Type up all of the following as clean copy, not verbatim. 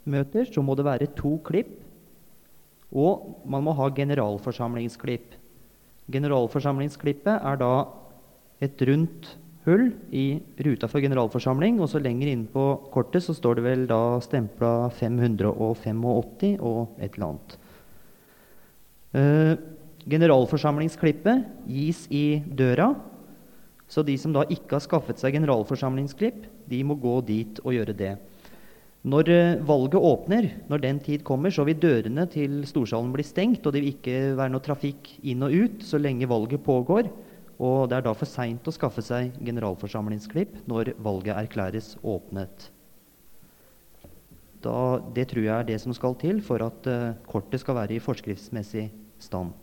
møter, så må det være 2 klipp, og man må ha generalforsamlingsklipp. Generalforsamlingsklippet er da et rundt hull i ruta for generalforsamling, og så lenger inn på kortet så står det vel da stemplet 585 og et eller annet. Generalforsamlingsklippet gis i døra, så de som da ikke har skaffet seg generalforsamlingsklipp, de må gå dit og gjøre det. Når valget åpner, når den tid kommer, så vil dørene til storsalen bli stengt, og det vil ikke være noe trafikk inn og ut så lenge valget pågår, og det er da for sent å skaffe seg generalforsamlingsklipp når valget erklæres åpnet. Det tror jeg er det som skal til for at kortet skal være i forskriftsmessig stand.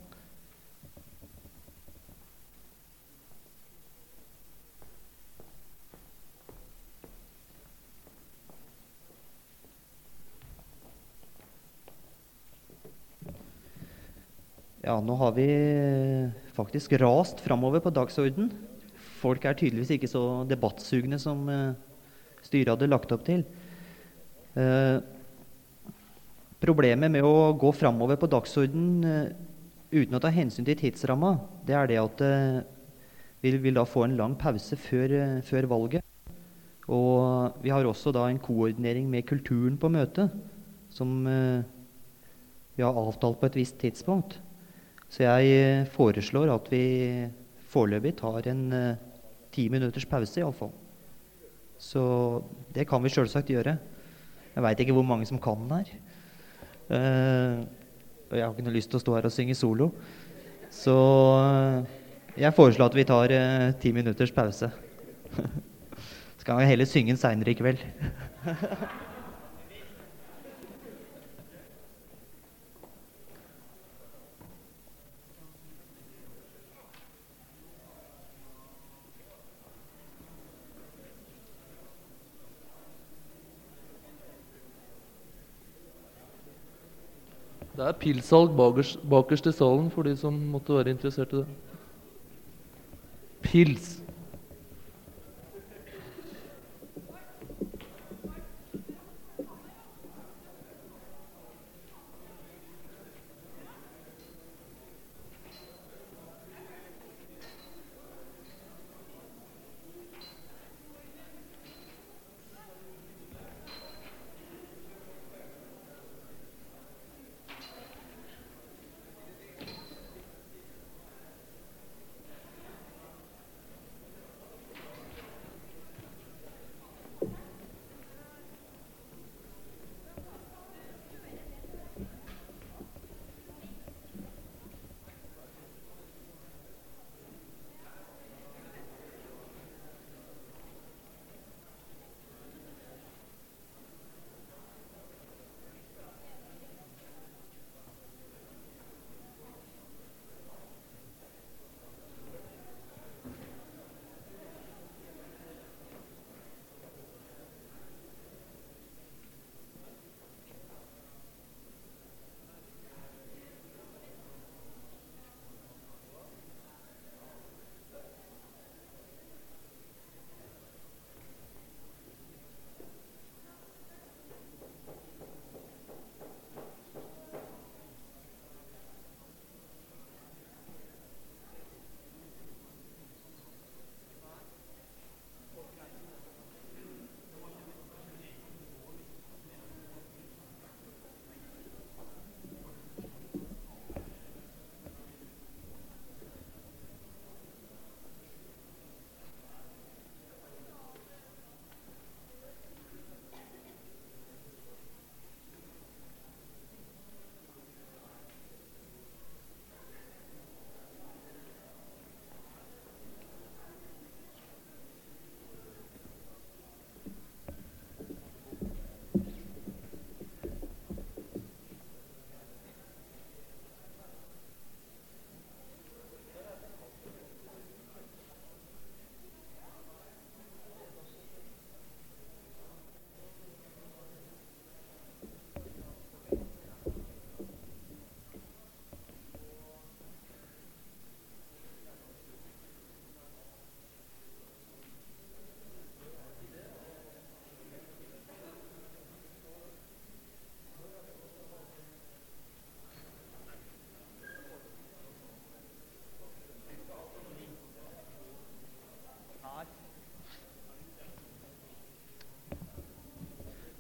Ja, nå har vi faktisk rast fremover på dagsorden. Folk er tydeligvis ikke så debattsugne som styret hadde lagt opp til. Problemet med å gå fremover på dagsorden uten å ta hensyn til tidsramma, det er det at vi vil da få en lang pause før valget. Og vi har også da en koordinering med kulturen på møtet, som vi har avtalt på et visst tidspunkt. Så jeg foreslår at vi foreløpig tar en 10 minutters pause i alle fall. Så det kan vi selvsagt gjøre. Jeg vet ikke hvor mange som kan den her. Og jeg har ikke noe lyst til å stå her og synge solo. Så jeg foreslår at vi tar 10 minutters pause. Så kan vi heller synge den senere i kveld. Det er pilsalg bakerst i salen for de som måtte være interessert i det. Pils.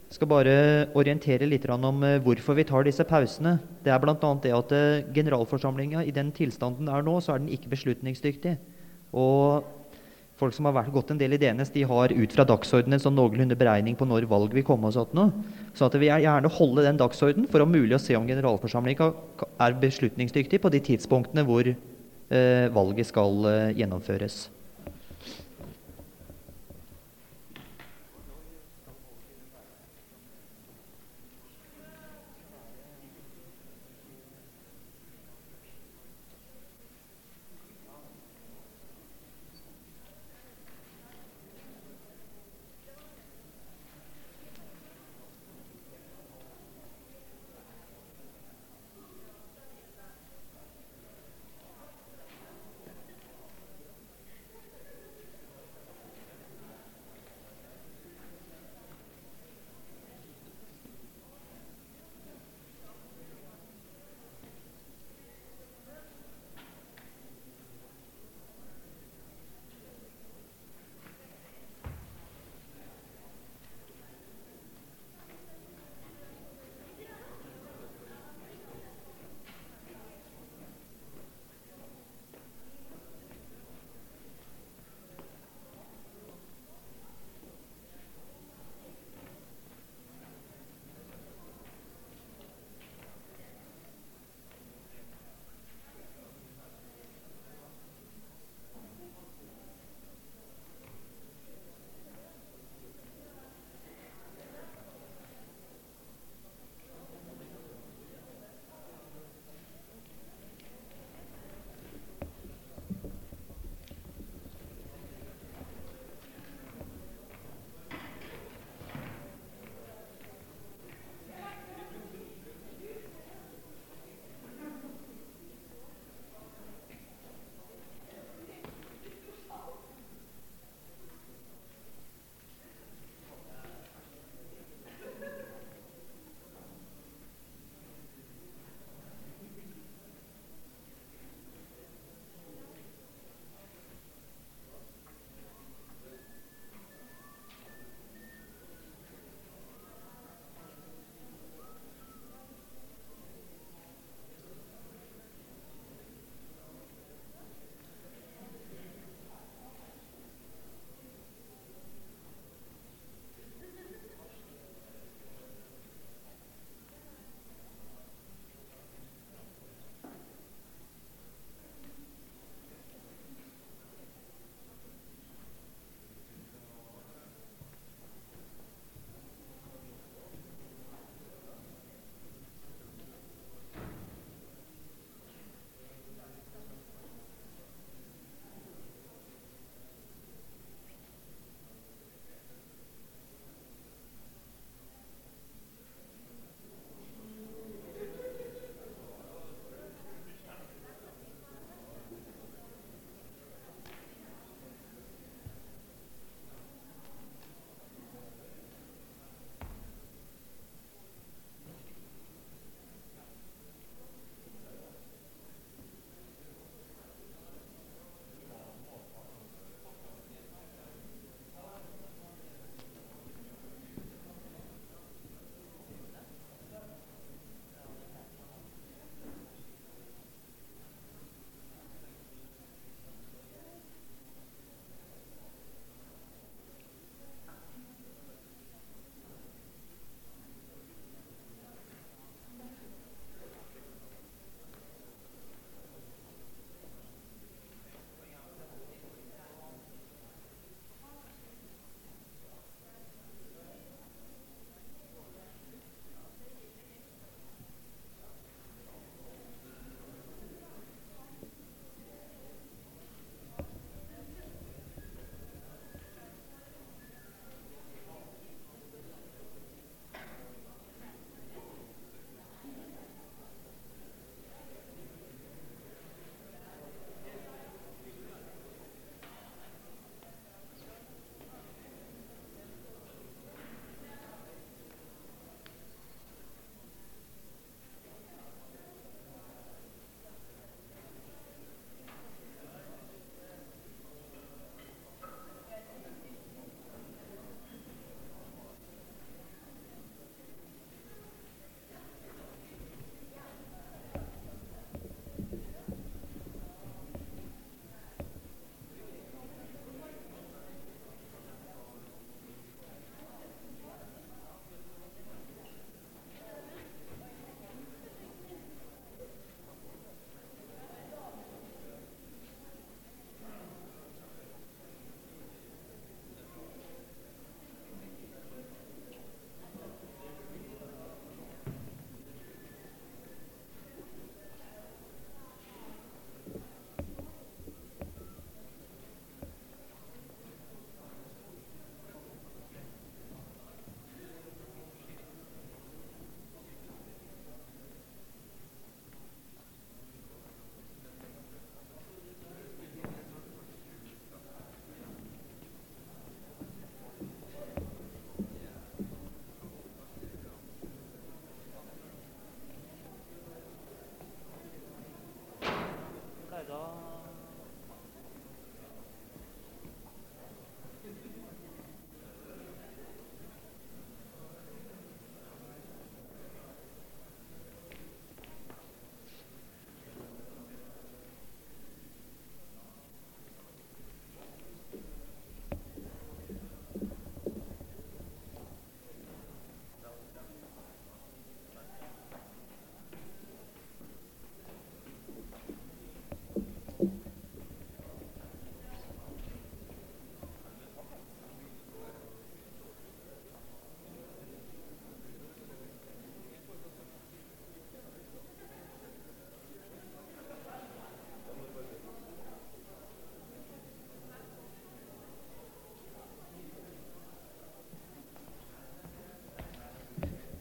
Skal bare orientere litt om hvorfor vi tar disse pausene. Det er bl.a. det at generalforsamlingen i den tilstanden den er nå, så er den ikke beslutningsdyktig. Og folk som har gått en del i DNS, de har ut fra dagsordenen en sånn noenlunde beregning på når valg vil komme og sånt nå. Så at vi gjerne holde den dagsordenen for å mulig å se om generalforsamlingen er beslutningsdyktig på de tidspunktene hvor valget skal gjennomføres.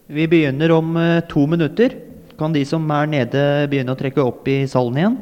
Vi begynner om 2 minutter. Kan de som er nede begynne å trekke opp i salen igjen?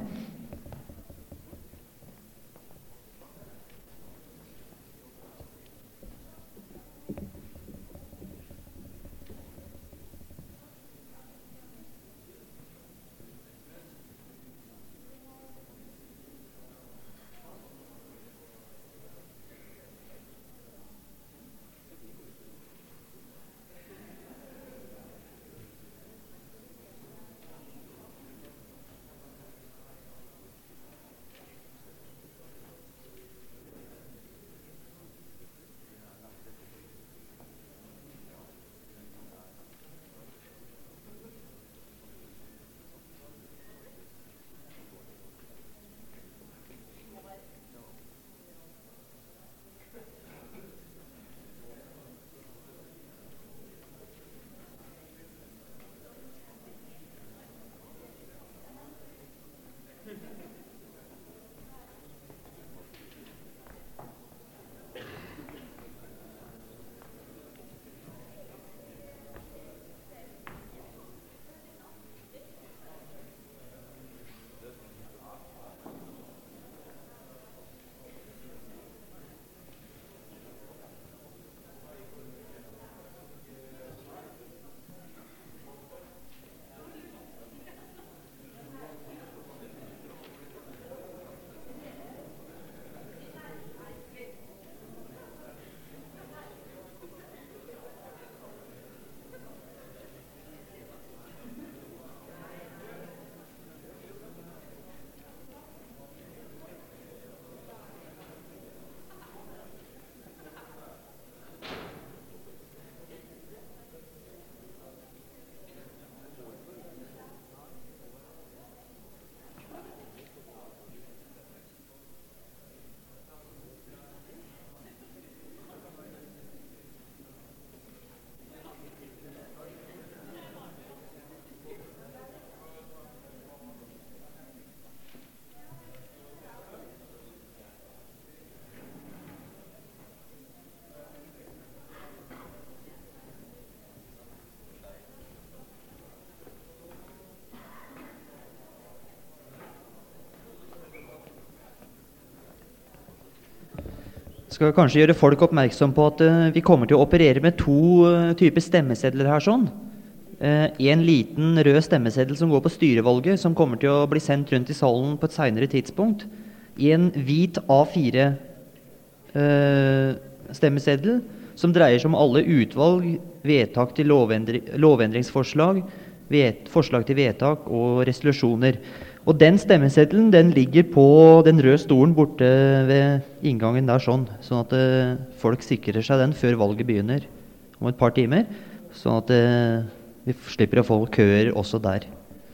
Skal kanskje gjøre folk oppmerksom på at vi kommer til å operere med 2 typer stemmesedler her sånn. En liten rød stemmeseddel som går på styrevalget, som kommer til å bli sendt rundt i salen på et senere tidspunkt. En hvit A4 stemmeseddel som dreier seg om alle utvalg, vedtak til lovendringsforslag, forslag til vedtak og resolusjoner. Og den stemmeseddelen den ligger på den røde stolen borte ved inngangen der sånn at folk sikrer seg den før valget begynner om et par timer, sånn at vi slipper å få køer også der.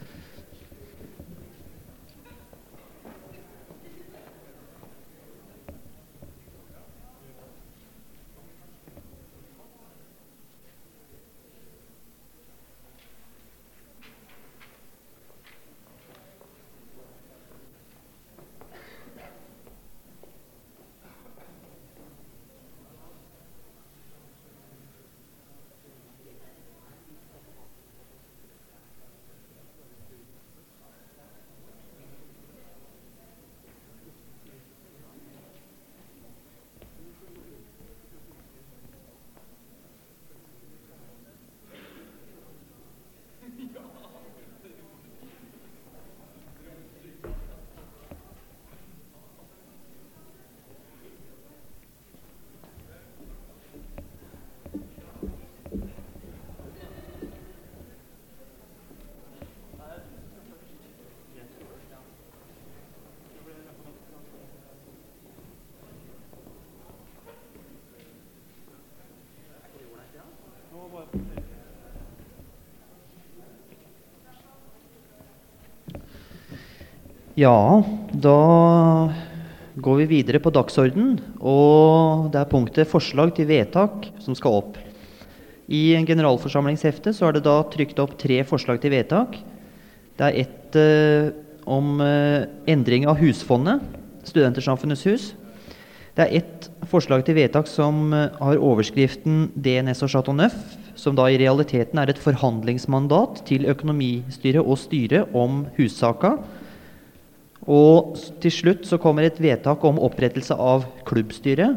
Ja, da går vi videre på dagsordenen, og det er punktet forslag til vedtak som skal opp. I en generalforsamlingshefte så er det da trykt opp 3 forslag til vedtak. Det er ett om endring av husfondet, Studentersamfunnets hus. Det er ett forslag til vedtak som har overskriften DNS og Chateau Neuf, som da i realiteten et forhandlingsmandat til økonomistyret og styret om hussaka. Og til slutt så kommer et vedtak om opprettelse av klubbstyret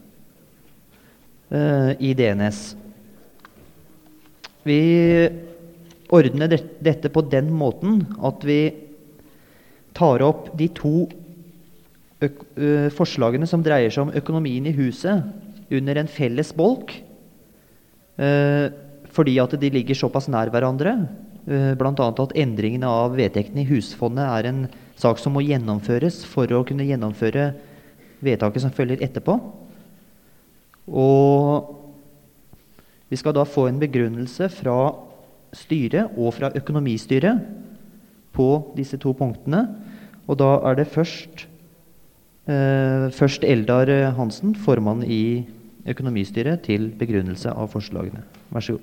i DNS. Vi ordner dette på den måten at vi tar opp de to forslagene som dreier seg om økonomien i huset under en felles bolk, fordi at de ligger såpass nær hverandre, blant annet at endringene av vedtektene i husfondet en sak som må gjennomføres for å kunne gjennomføre vedtaket som følger etterpå. Og vi skal da få en begrunnelse fra styret og fra økonomistyret på disse to punktene, og da det først Eldar Hansen, formann i økonomistyret, til begrunnelse av forslagene. Vær så god.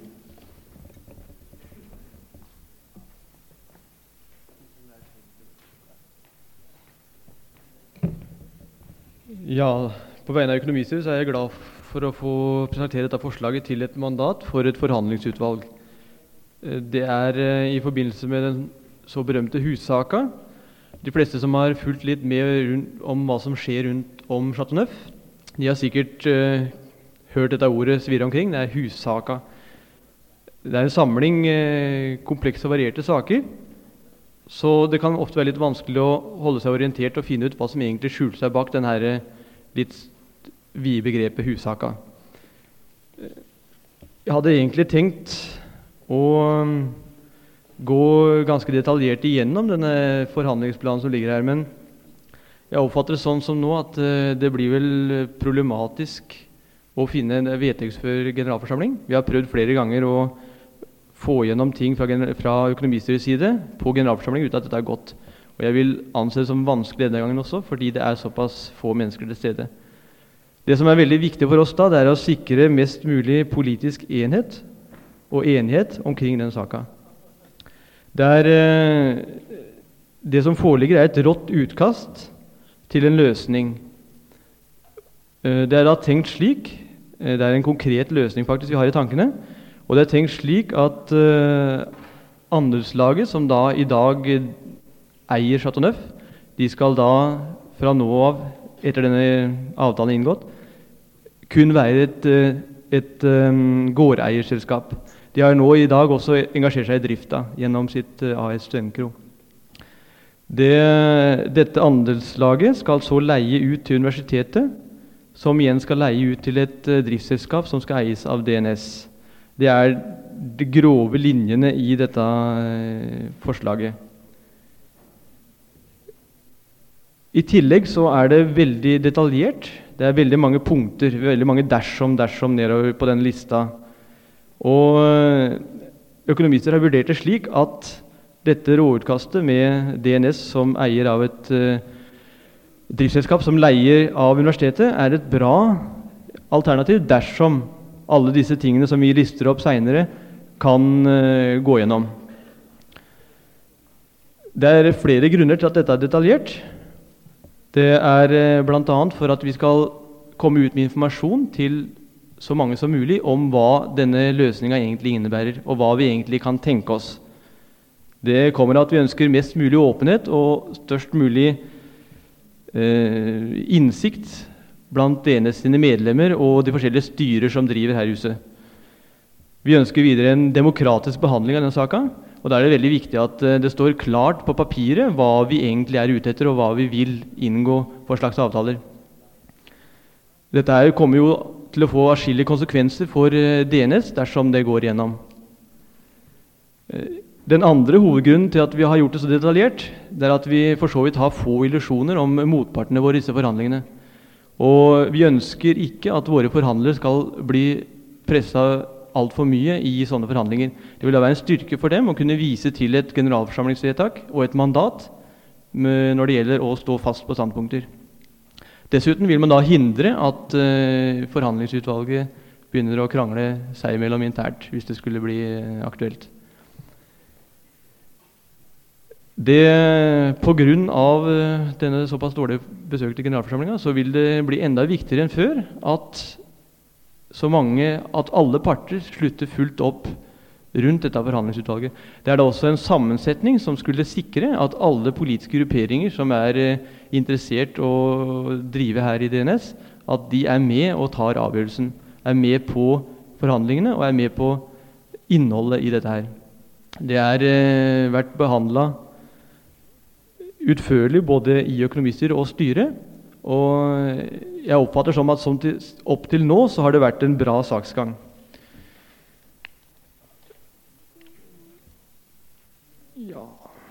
Ja, på vegne av økonomistyret så jeg glad for å få presentere dette forslaget til et mandat for et forhandlingsutvalg. Det i forbindelse med den så berømte hussaka. De fleste som har fulgt litt med om hva som skjer rundt om Chateau Neuf, de har sikkert hørt dette ordet svirre omkring. Det hussaka. Det en samling komplekse og varierte saker, så det kan ofte være litt vanskelig å holde seg orientert og finne ut hva som egentlig skjuler seg bak denne litt vide begrepet hussaka. Jeg hadde egentlig tenkt å gå ganske detaljert igjennom denne forhandlingsplanen som ligger her, men jeg oppfatter det sånn som nå at det blir vel problematisk å finne en vedtektsfør generalforsamling. Vi har prøvd flere ganger å få gjennom ting fra økonomistyrets side på generalforsamling uten at dette gått. Og jeg vil anse det som vanskelig denne gangen også, fordi det såpass få mennesker til stede. Det som veldig viktig for oss da, det å sikre mest mulig politisk enhet og enighet omkring den saka. Det som foreligger et rått utkast til en løsning. Det da tenkt slik, det en konkret løsning faktisk vi har i tankene, og det tenkt slik at andelslaget som da i dag eier Chateau Neuf, de skal da fra nå av, etter denne avtalen inngått, kun være et gårdeierselskap. De har nå i dag også engasjert seg i drifta gjennom sitt AS Stønkro. Dette andelslaget skal så leie ut til universitetet, som igjen skal leie ut til et driftsselskap som skal eies av DNS. Det de grove linjene i dette forslaget. I tillegg så det veldig detaljert. Det veldig mange punkter, veldig mange dersom nedover på den lista. Og økonomister har vurdert det slik at dette råutkastet med DNS som eier av et driftsselskap som leier av universitetet et bra alternativ dersom alle disse tingene som vi lister opp senere kan gå gjennom. Det flere grunner til at dette detaljert. Det blant annet for at vi skal komme ut med informasjon til så mange som mulig om hva denne løsningen egentlig innebærer, og hva vi egentlig kan tenke oss. Det kommer av at vi ønsker mest mulig åpenhet og størst mulig innsikt blant DNS sine medlemmer og de forskjellige styrer som driver her i huset. Vi ønsker videre en demokratisk behandling av denne saken, og da det veldig viktig at det står klart på papiret hva vi egentlig ute etter, og hva vi vil inngå for slags avtaler. Dette kommer jo til å få atskillige konsekvenser for DNS dersom det går igjennom. Den andre hovedgrunnen til at vi har gjort det så detaljert, det at vi for så vidt har få illusjoner om motpartene våre i disse forhandlingene. Og vi ønsker ikke at våre forhandlere skal bli presset alt for mye i sånne forhandlinger. Det vil da være en styrke for dem å kunne vise til et generalforsamlingsvedtak og et mandat når det gjelder å stå fast på standpunkter. Dessuten vil man da hindre at forhandlingsutvalget begynner å krangle seg mellom internt, hvis det skulle bli aktuelt. På grunn av denne såpass dårlig besøkte generalforsamlingen, så vil det bli enda viktigere enn før at så mange at alle parter slutter fullt opp rundt dette forhandlingsutvalget. Det da også en sammensetning som skulle sikre at alle politiske grupperinger som interessert å drive her i DNS, at de med og tar avgjørelsen, med på forhandlingene og med på innholdet i dette her. Det vært behandlet utførlig både i økonomistyret og styret, og jeg oppfatter som at opp til nå så har det vært en bra saksgang. Ja.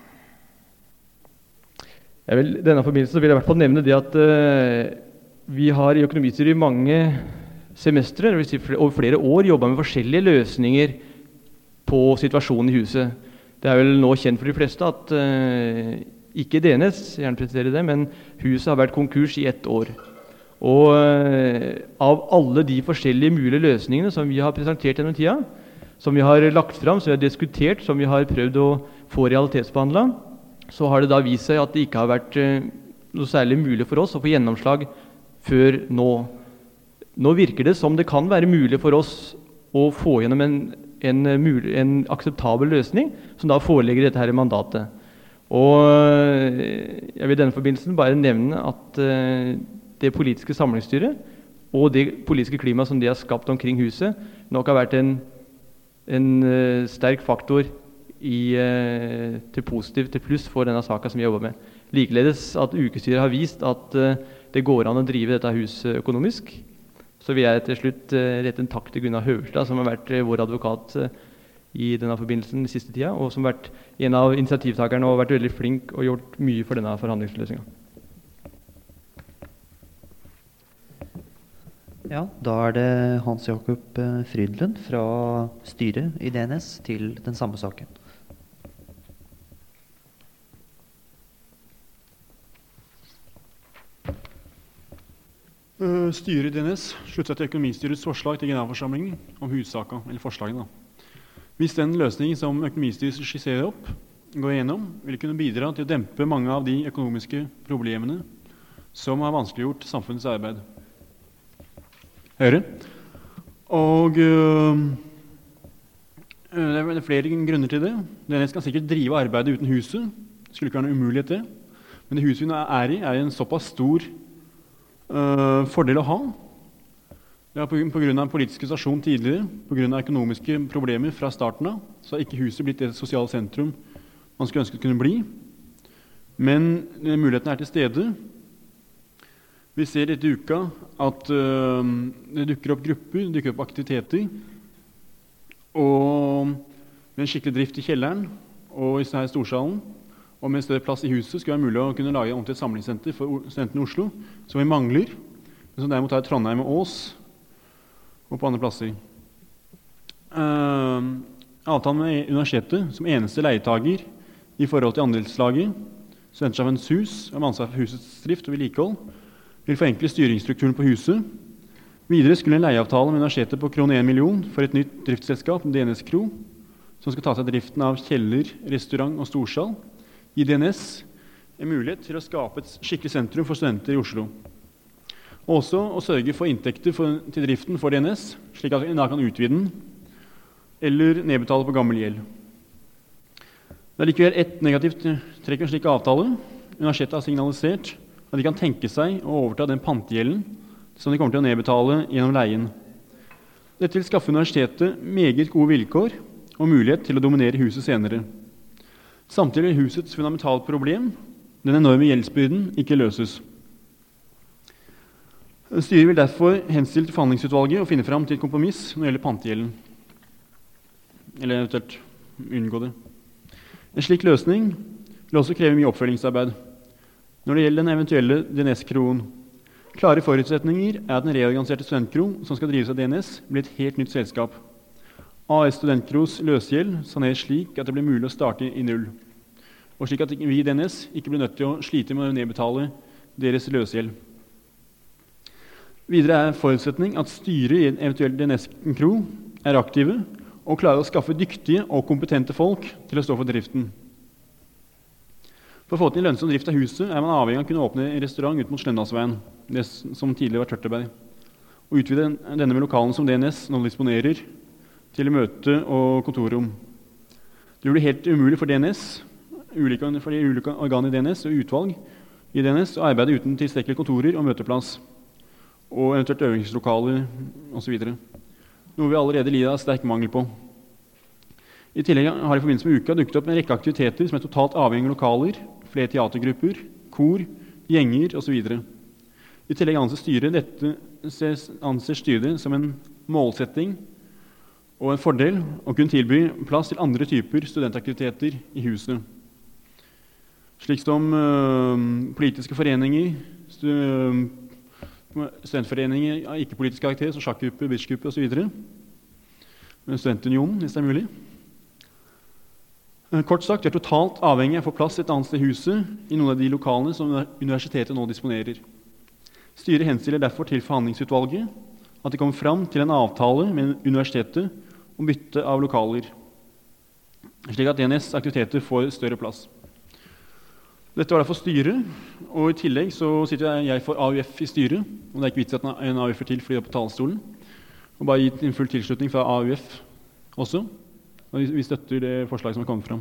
Denne forbindelsen vil jeg i hvert fall nevne det at vi har i økonomistyret i mange semestre, det vil si over flere år, jobbet med forskjellige løsninger på situasjonen i huset. Det vel nå kjent for de fleste at ikke DNS, gjerne presiserer det, men huset har vært konkurs i 1 år. Og av alle de forskjellige mulige løsningene som vi har presentert gjennom tida, som vi har lagt fram, som vi har diskutert, som vi har prøvd å få realitetsbehandlet, så har det da vist seg at det ikke har vært noe særlig mulig for oss å få gjennomslag før nå. Nå virker det som det kan være mulig for oss å få gjennom en akseptabel løsning, som da forelegger dette her mandatet. Og jeg vil i denne forbindelsen bare nevne at det politiske samlingsstyret og det politiske klimaet som de har skapt omkring huset, nok har vært en sterk faktor til positivt, til pluss for denne saken som vi jobber med. Likeledes at ukestyret har vist at det går an å drive dette huset økonomisk. Så vil jeg til slutt rette en takk til Gunnar Høverstad, som har vært vår advokat i denne forbindelsen den siste tida, og som har vært en av initiativtakerne og vært veldig flink og gjort mye for denne forhandlingsløsningen. Ja, da det Hans Jakob Frydenlund fra styret i DNS til den samme saken. Styret i DNS slutter seg til økonomistyrets forslag til generalforsamlingen om hussaka, eller forslagene. Hvis den løsningen som økonomistyret skisserer opp går igjennom, vil det kunne bidra til å dempe mange av de økonomiske problemene som har vanskeliggjort samfunnets arbeid. Høyre. Og det er flere grunner til det. DNS kan sikkert drive arbeidet uten huset. Det skulle ikke være noe umulighet det. Men det huset vi i en såpass stor fordel å ha. Det på grunn av politisk situasjon tidligere, på grunn av økonomiske problemer fra starten av, så har ikke huset blitt det sosiale sentrum man skulle ønske det kunne bli. Men muligheten til stede. Vi ser etter uka at det dukker opp grupper, dukker opp aktiviteter, og med en skikkelig drift i kjelleren og i storsalen, og med større plass i huset, skulle det være mulig å kunne lage om til et samlingssenter for studentene i Oslo, som vi mangler, men som derimot i Trondheim og Ås, og på andre plasser. Avtalen med universitetet som eneste leietager i forhold til andelslaget, Studentersjefens hus, med ansvar for husets drift og vedlikehold, vil forenkle styringsstrukturen på huset. Videre skulle en leieavtale med universitetet på kroner 1 million for et nytt driftsselskap, DNS Kro, som skal ta seg driften av kjeller, restaurant og storsal, i DNS en mulighet til å skape et skikkelig sentrum for studenter i Oslo. Også å sørge for inntekter til driften for DNS, slik at en da kan utvide den, eller nedbetale på gammel gjeld. Det likevel et negativt trekk med en slik avtale. Universitetet har signalisert at de kan tenke seg å overta den pantegjelden som de kommer til å nedbetale gjennom leien. Dette vil skaffe universitetet meget gode vilkår og mulighet til å dominere huset senere. Samtidig vil husets fundamentale problem, den enorme gjeldsbyrden, ikke løses. Styret vil derfor henstille til forhandlingsutvalget å finne fram til et kompromiss når det gjelder pantegjelden. Eller eventuelt unngå det. En slik løsning vil også kreve mye oppfølgingsarbeid. Når det gjelder den eventuelle DNS-kroen, klare forutsetninger at den reorganiserte studentkro som skal drives av DNS, blir et helt nytt selskap. AS Studentkros løsgjeld saneres slik at det blir mulig å starte i null, og slik at vi i DNS ikke blir nødt til å slite med å nedbetale deres løsgjeld. Videre forutsetning at styret i en eventuell DNS-kro er aktive og klarer å skaffe dyktige og kompetente folk til å stå for driften. For å få til en lønnsom drift av huset er man avhengig av å kunne åpne en restaurant ut mot Slendalsveien, det som tidligere var Tørteberg. og utvide denne med lokalene som DNS nå disponerer til møte- og kontorrom. Det vil bli helt umulig for DNS, for de ulike organene i DNS og utvalg i DNS å arbeide uten tilstrekkelige kontorer og møteplass, og eventuelt øvingslokaler osv. Noe vi allerede lider av sterk mangel på. I tillegg har i forbindelse med uka dukket opp en rekke aktiviteter som er totalt avhengig av lokaler, flere teatergrupper, kor, gjenger osv. I tillegg anser styret det som en målsetting og en fordel å kunne tilby plass til andre typer studentaktiviteter i huset. Slik som politiske foreninger, studentforeninger av ikke-politisk karakter, som sjakkgrupper, bridgegrupper osv. Studentunionen, hvis det er mulig. Kort sagt, vi er totalt avhengig av å få plass et annet sted i huset i noen av de lokalene som universitetet nå disponerer. Styret henstiller derfor til forhandlingsutvalget at de kommer fram til en avtale med universitetet om bytte av lokaler, slik at DNS aktiviteter får større plass. Dette var derfor styret, og i tillegg så sitter jeg for AUF i styret, og det er ikke vits at en AUF-er til fordi det er på talerstolen, og bare gitt en full tilslutning fra AUF også, og vi støtter det forslaget som har kommet fram.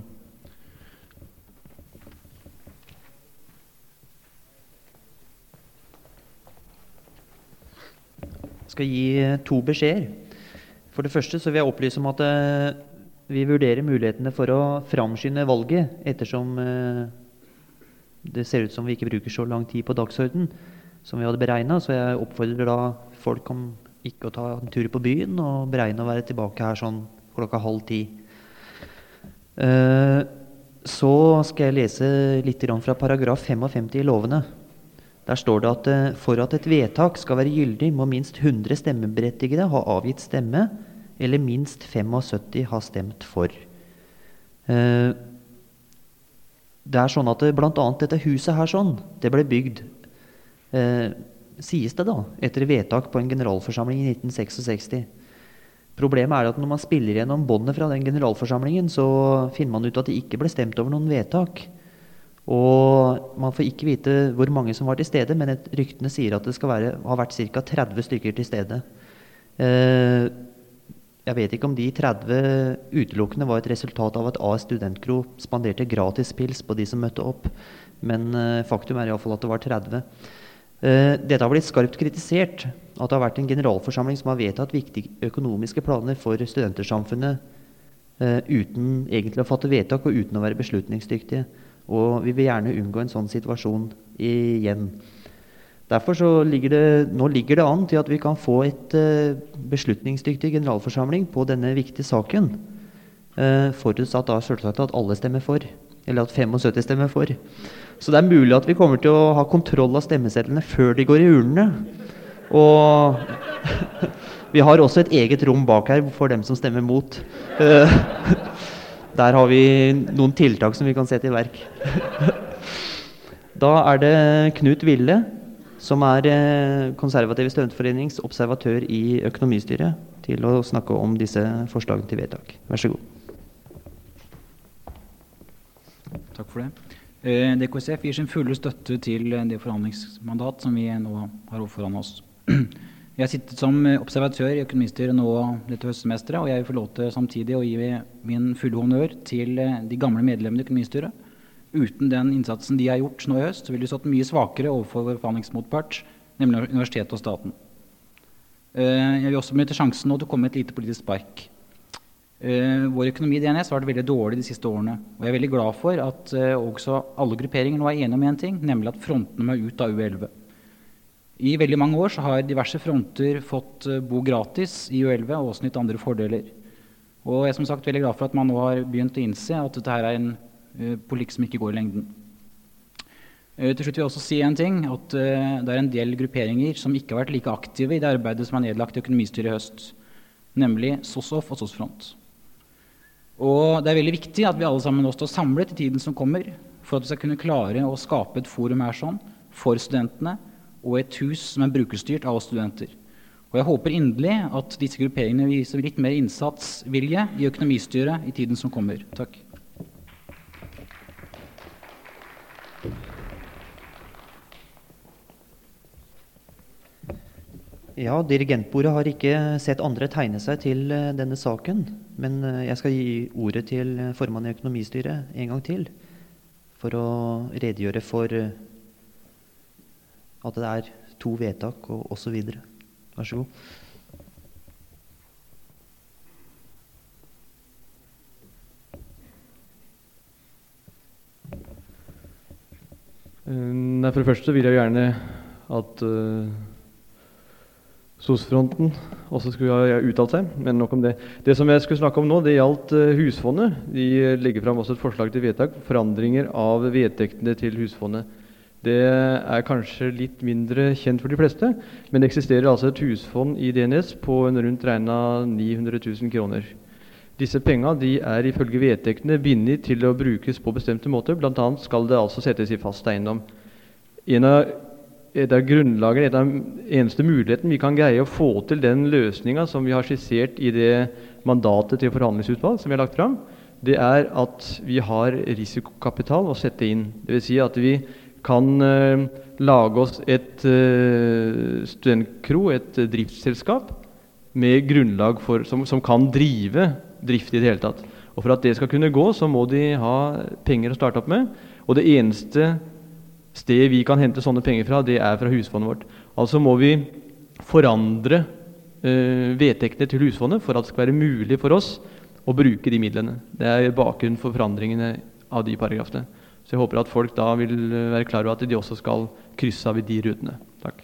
Jeg skal gi 2 beskjeder. For det første så vil jeg opplyse om at vi vurderer mulighetene for å framskynde valget, ettersom det ser ut som vi ikke bruker så lang tid på dagsorden som vi hadde beregnet, så jeg oppfordrer da folk om ikke å ta en tur på byen og beregne å være tilbake her sånn klokka 9:30. Så skal jeg lese litt fra paragraf 55 i lovene. Der står det at for at et vedtak skal være gyldig, må minst 100 stemmeberettigede ha avgitt stemme, eller minst 75 ha stemt for. Det er sånn at blant annet dette huset her sånn, det ble bygd, sies det da, etter vedtak på en generalforsamling i 1966. Problemet er at når man spiller gjennom båndet fra den generalforsamlingen, så finner man ut at det ikke ble stemt over noen vedtak. Og man får ikke vite hvor mange som var til stede, men ryktene sier at det skal ha vært ca. 30 stykker til stede. Jeg vet ikke om de 30 utelukkende var et resultat av at AS Studentkro spanderte gratispils på de som møtte opp, men faktum er i hvert fall at det var 30. Dette har blitt skarpt kritisert, at det har vært en generalforsamling som har vedtatt viktige økonomiske planer for studentersamfunnet uten egentlig å fatte vedtak og uten å være beslutningsdyktige. Og vi vil gjerne unngå en sånn situasjon igjen. Derfor så ligger det an til at vi kan få et beslutningsdyktig generalforsamling på denne viktige saken, forutsatt da selvsagt at alle stemmer for, eller at 75 stemmer for. Så det er mulig at vi kommer til å ha kontroll av stemmesedlene før de går i urnene. Og vi har også et eget rom bak her for dem som stemmer mot. Der har vi noen tiltak som vi kan sette i verk. Da er det Knut Ville, som er Konservative Studentforenings observatør i økonomistyret, til å snakke om disse forslagene til vedtak. Vær så god. Takk for det. DKSF gir sin fulle støtte til det forhandlingsmandat som vi nå har foran oss. Jeg har sittet som observatør i økonomistyret nå dette høstsemesteret, og jeg vil få lov til samtidig å gi min fulle honnør til de gamle medlemmene i økonomistyret. Uten den innsatsen de har gjort nå i høst, så ville de stått mye svakere overfor vår forhandlingsmotpart, nemlig universitetet og staten. Jeg vil også benytte sjansen nå til å komme med et lite politisk spark. Vår økonomi i DNS har vært veldig dårlig de siste årene, og jeg er veldig glad for at også alle grupperinger nå er enige om en ting, nemlig at frontene må ut av U11. I veldig mange år så har diverse fronter fått bo gratis i U11 og også nytt andre fordeler. Og jeg er som sagt veldig glad for at man nå har begynt å innse at dette her er en politikk som ikke går i lengden. Til slutt vil jeg også si en ting, at det er en del grupperinger som ikke har vært like aktive i det arbeidet som er nedlagt i økonomistyret i høst, nemlig SOSOF og SOSFront. Og det er veldig viktig at vi alle sammen nå står samlet i tiden som kommer, for at vi skal kunne klare å skape et forum her sånn, for studentene, og et hus som er brukerstyrt av studenter. Og jeg håper inderlig at disse grupperingene viser litt mer innsatsvilje i økonomistyret i tiden som kommer. Takk. Ja, dirigentbordet har ikke sett andre tegne seg til denne saken, men jeg skal gi ordet til formannen i økonomistyret en gang til, for å redegjøre for at det er 2 vedtak og så videre. Vær så god. Nei, for det første vil jeg gjerne at SOS-fronten også skulle ha uttalt seg, men nok om det. Det som jeg skulle snakke om nå, det gjaldt husfondet. De legger fram også et forslag til vedtak, forandringer av vedtektene til husfondet. Det er kanskje litt mindre kjent for de fleste, men det eksisterer altså et husfond i DNS på rundt regnet 900 000 kroner. Disse pengene de er ifølge vedtektene bindet til å brukes på bestemte måter, blant annet skal det altså settes i fast eiendom. Et av grunnlagene, et av eneste muligheten vi kan greie å få til den løsningen som vi har skissert i det mandatet til forhandlingsutvalg som vi har lagt fram, det er at vi har risikokapital å sette inn. Det vil si at vi kan lage oss et studentkro, et driftsselskap, med grunnlag som kan drive drift i det hele tatt. Og for at det skal kunne gå, så må de ha penger å starte opp med, og det eneste stedet vi kan hente sånne penger fra, det er fra husfondet vårt. Altså må vi forandre vedtektene til husfondet for at det skal være mulig for oss å bruke de midlene. Det er bakgrunnen for forandringene av de paragrafene. Så jeg håper at folk da vil være klar over at de også skal krysse av i de rutene. Takk.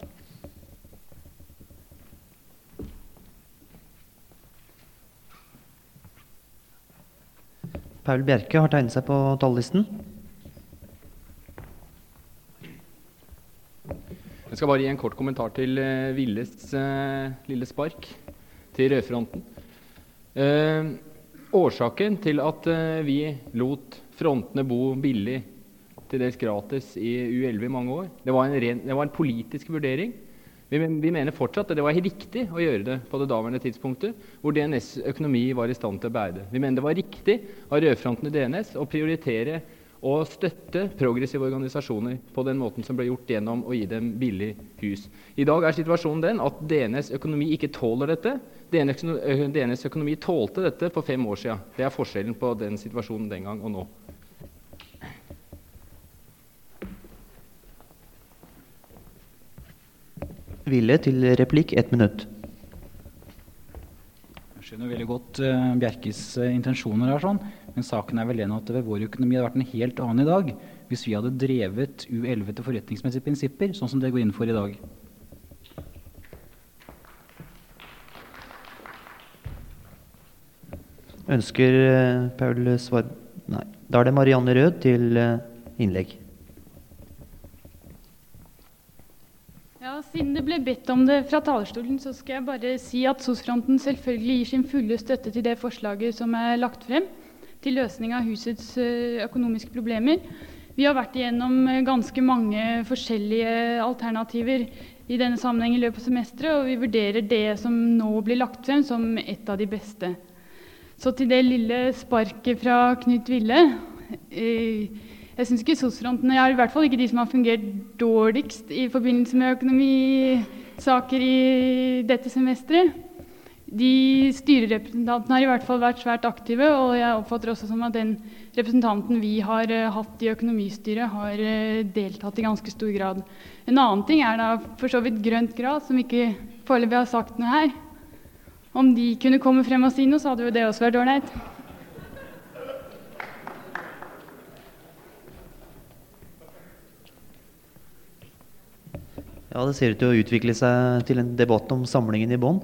Paul Bjerke har tegnet seg på talerlisten. Jeg skal bare gi en kort kommentar til Villes lille spark til rødfronten. Årsaken til at vi lot frontene bo billig, til dels gratis i U11 i mange år, det var en politisk vurdering. Vi mener fortsatt at det var riktig å gjøre det på det daværende tidspunktet, hvor DNS økonomi var i stand til å bære det. Vi mener det var riktig av rødfronten i DNS å prioritere og støtte progressive organisasjoner på den måten som ble gjort gjennom å gi dem billig hus. I dag er situasjonen den at DNS økonomi ikke tåler dette. DNS økonomi tålte dette for 5 år siden. Det er forskjellen på den situasjonen den gang og nå. Ville til replikk, 1 minutt. Jeg skjønner veldig godt Bjerkes intensjoner her, sånn. Men saken er vel den at ved vår økonomi hadde vært en helt annen i dag hvis vi hadde drevet U11 til forretningsmessige prinsipper, sånn som det går inn for i dag. Ønsker Paul svar? Nei. Da er det Marianne Rød til innlegg. Ja, siden det ble bedt om det fra talerstolen, så skal jeg bare si at SOS-fronten selvfølgelig gir sin fulle støtte til det forslaget som er lagt frem til løsning av husets økonomiske problemer. Vi har vært igjennom ganske mange forskjellige alternativer i denne sammenheng i løpet av semesteret, og vi vurderer det som nå blir lagt frem som et av de beste. Så til det lille sparket fra Knut Ville. Jeg synes ikke SOS-fronten er i hvert fall ikke de som har fungert dårligst i forbindelse med økonomisaker i dette semesteret. De styrerepresentantene har i hvert fall vært svært aktive, og jeg oppfatter også som at den representanten vi har hatt i økonomistyret har deltatt i ganske stor grad. En annen ting er da for så vidt Grønt Gras, som ikke foreløpig har sagt noe her. Om de kunne komme frem og si noe, så hadde jo det også vært ålreit. Ja, det ser ut til å utvikle seg til en debatt om samlingen i bånn.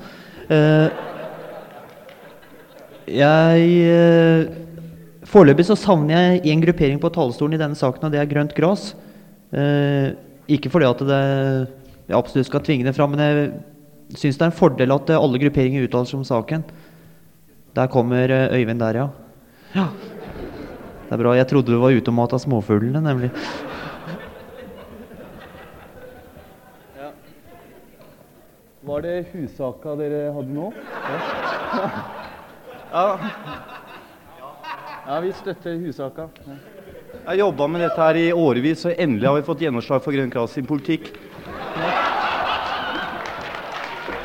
Foreløpig så savner jeg en gruppering på talerstolen i denne saken, og det er Grønt Gras. Ikke fordi at jeg absolutt skal tvinge det fram, men jeg synes det er en fordel at alle grupperinger uttaler seg om saken. Der kommer Øyvind der, ja. Ja, det er bra. Jeg trodde du var ute og mat av småfuglene, nemlig. Var det hussaka dere hadde nå? Ja, vi støtter hussaka. Ja. Jeg jobbet med dette her i årevis, og endelig har vi fått gjennomslag for Grønt Gras sin politikk. Ja.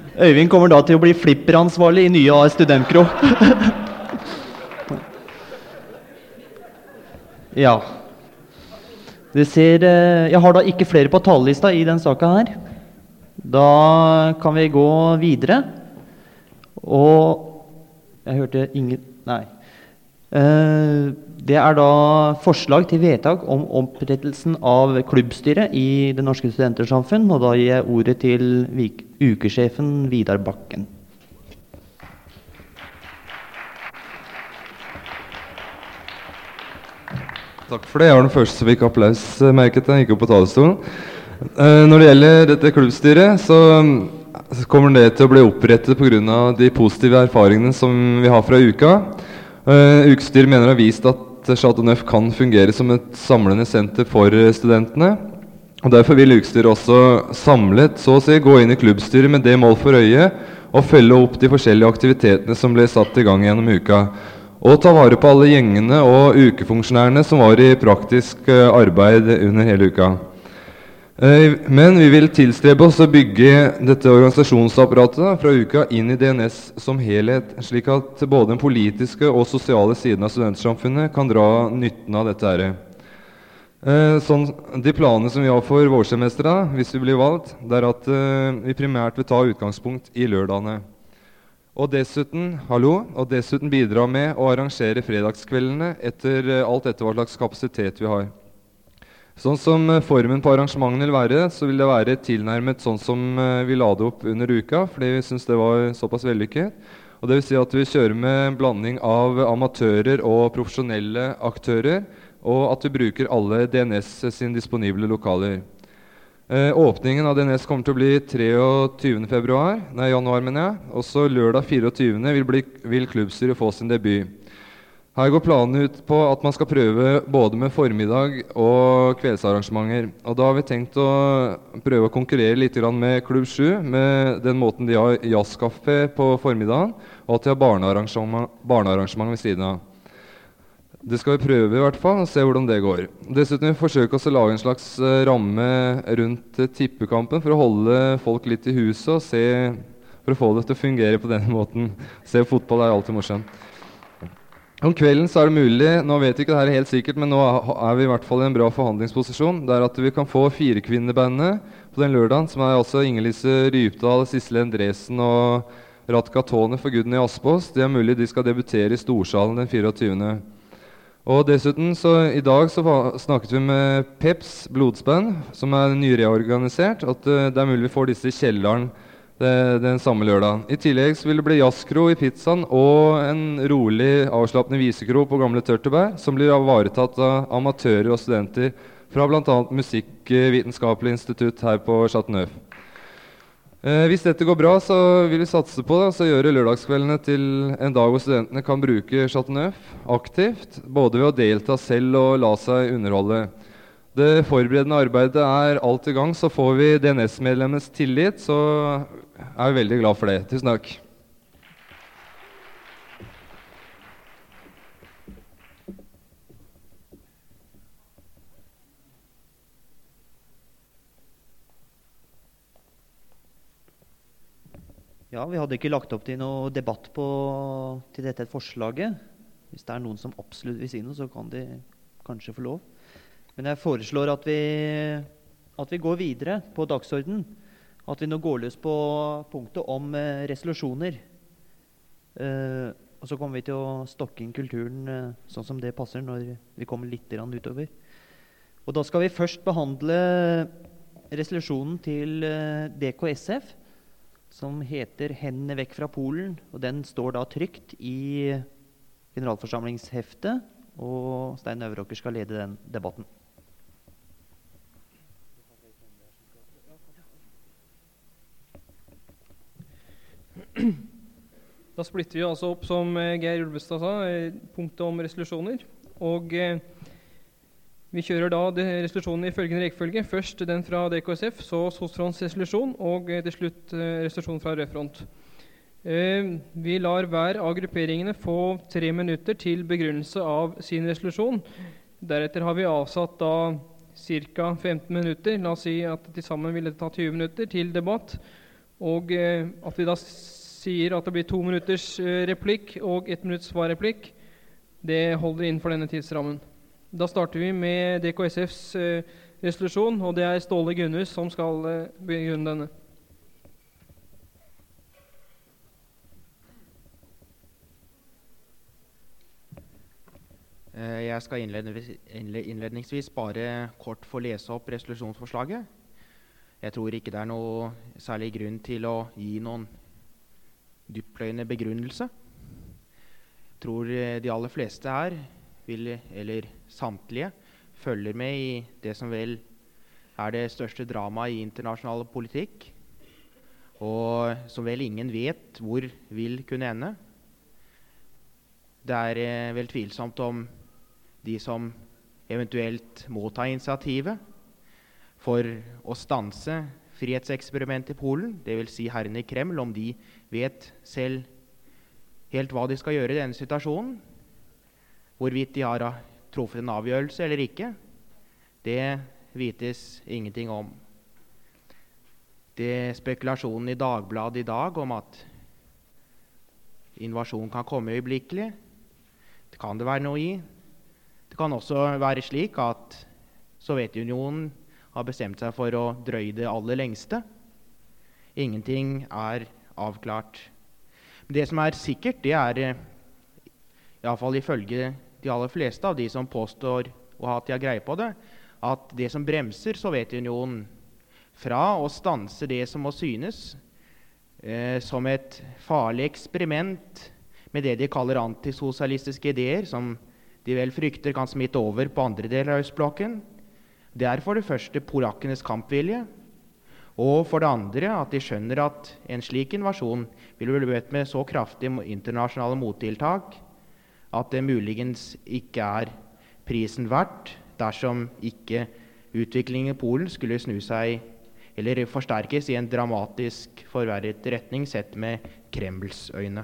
Øyvind kommer da til å bli flipperansvarlig i nye AS Studentkro. Ja. Du ser, jeg har da ikke flere på talerlista i den saken her. Da kan vi gå videre. Og jeg hørte ingen... Nei. Det er da forslag til vedtak om opprettelsen av klubbstyret i Det Norske Studentersamfunn, og da gir jeg ordet til ukesjefen Vidar Bakken. Takk for det. Jeg var den første som fikk applaus, merket jeg gikk opp på talerstolen. Når det gjelder dette klubbstyret, så kommer det til å bli opprettet på grunn av de positive erfaringene som vi har fra uka. Ukestyret mener det har vist at Chateau Neuf kan fungere som et samlende senter for studentene. Og derfor vil ukestyret også samlet, så å si, gå inn i klubbstyret med det mål for øye og følge opp de forskjellige aktivitetene som ble satt i gang gjennom uka. Og ta vare på alle gjengene og ukefunksjonærene som var i praktisk arbeid under hele uka. Men vi vil tilstrebe oss å bygge dette organisasjonsapparatet fra uka inn i DNS som helhet, slik at både den politiske og sosiale siden av studentsamfunnet kan dra nytten av dette her. De planene som vi har for vårsemesteret, hvis vi blir valgt, det er at vi primært vil ta utgangspunkt i lørdagene. Og dessuten bidra med å arrangere fredagskveldene alt etter hva slags kapasitet vi har. Sånn som formen på arrangementet vil være, så vil det være tilnærmet sånn som vi la det opp under uka, fordi vi synes det var såpass vellykket. Og det vil si at vi kjører med en blanding av amatører og profesjonelle aktører, og at vi bruker alle DNS sin disponible lokaler. Åpningen av DNS kommer til å bli 23. januar, mener jeg. Også lørdag 24. vil klubbstyret få sin debut. Her går planen ut på at man skal prøve både med formiddag og kveldsarrangementer. Og da har vi tenkt å prøve å konkurrere litt med Klubb 7, med den måten de har jazzkaffe på formiddagen, og at de har barnearrangement ved siden av. Det skal vi prøve i hvert fall, og se hvordan det går. Dessuten vil vi forsøke oss å lage en slags ramme rundt tippekampen for å holde folk litt i huset, og for å få det til å fungere på denne måten. Se fotball er alltid morsomt. Om kvelden så er det mulig, nå vet vi ikke det her helt sikkert, men nå er vi i hvert fall i en bra forhandlingsposisjon. Det er at vi kan få 4 kvinnebandet på den lørdagen, som er altså Inger-Lise Rypdal, Sissel Endresen og Ratka Tone for Gudny Aspås. Det er mulig de skal debutere i Storsalen den 24. Og dessuten, så i dag så snakket vi med Peps blodsband, som er nyreorganisert, at det er mulig vi får disse i kjelleren den samme lørdagen. I tillegg så vil det bli jazzkro i pizzaen og en rolig avslappende visekro på Gamle Tørtebær, som blir ivaretatt av amatører og studenter fra blant annet Musikkvitenskapelig institutt her på Chateau Neuf. Hvis dette går bra, så vil vi satse på det, så gjøre lørdagskveldene til en dag hvor studentene kan bruke Chateau Neuf aktivt, både ved å delta selv og la seg underholde. Det forberedende arbeidet er alt i gang, så får vi DNS-medlemmenes tillit, så er vi veldig glad for det. Tusen takk. Ja, vi hadde ikke lagt opp til noe debatt til dette forslaget. Hvis det er noen som absolutt vil si noe, så kan de kanskje få lov. Men jeg foreslår at vi går videre på dagsordenen. At vi nå går løs på punktet om resolusjoner. Og så kommer vi til å stokke inn kulturen sånn som det passer når vi kommer litt utover. Og da skal vi først behandle resolusjonen til DKSF, som heter «Hendene vekk fra Polen», og den står da trykt i generalforsamlingsheftet, og Stein Øvråker skal lede den debatten. Da splitter vi altså opp, som Geir Ulvestad sa, punktet om resolusjoner. Og vi kjører da resolusjonen i følgende rekkefølge. Først den fra DKSF, så Sosfronts resolusjon, og til slutt resolusjon fra Rødfront. Vi lar hver av grupperingene få 3 minutter til begrunnelse av sin resolusjon. Deretter har vi avsatt da ca. 15 minutter, la oss si at til sammen vil det ta 20 minutter til debatt. Og at vi da sier at det blir 2 minutters replikk og 1 minutts svarreplikk, det holder innenfor denne tidsrammen. Da starter vi med DKSFs resolusjon, og det er Ståle Gunnhus som skal begrunne denne. Jeg skal innledningsvis bare kort få lese opp resolusjonsforslaget. Jeg tror ikke det er noe særlig grunn til å gi noen dyptpløyende begrunnelse. Jeg tror de aller fleste her, eller samtlige, følger med i det som vel er det største dramaet i internasjonal politikk, og som vel ingen vet hvor vil kunne ende. Det er vel tvilsomt om de som eventuelt må ta initiativet for å stanse frihetseksperimentet i Polen, det vil si herrene i Kreml, om de vet selv helt hva de skal gjøre i denne situasjonen, hvorvidt de har truffet en avgjørelse eller ikke, det vites ingenting om. Det spekulasjonen i Dagbladet i dag om at invasjonen kan komme øyeblikkelig, det kan det være noe i. Det kan også være slik at Sovjetunionen har bestemt seg for å drøye det aller lengste. Ingenting er avklart. Men det som er sikkert, det er, i alle fall ifølge de aller fleste av de som påstår å ha at de har greie på det, at det som bremser Sovjetunionen fra å stanse det som må synes som et farlig eksperiment med det de kaller antisosialistiske ideer, som de vel frykter kan smitte over på andre deler av østblokken. Det er for det første polakkenes kampvilje, og for det andre at de skjønner at en slik invasjon vil bli møtt med så kraftige internasjonale mottiltak at det muligens ikke er prisen verdt dersom ikke utviklingen i Polen skulle snu seg eller forsterkes i en dramatisk forverret retning sett med Kremls øyne.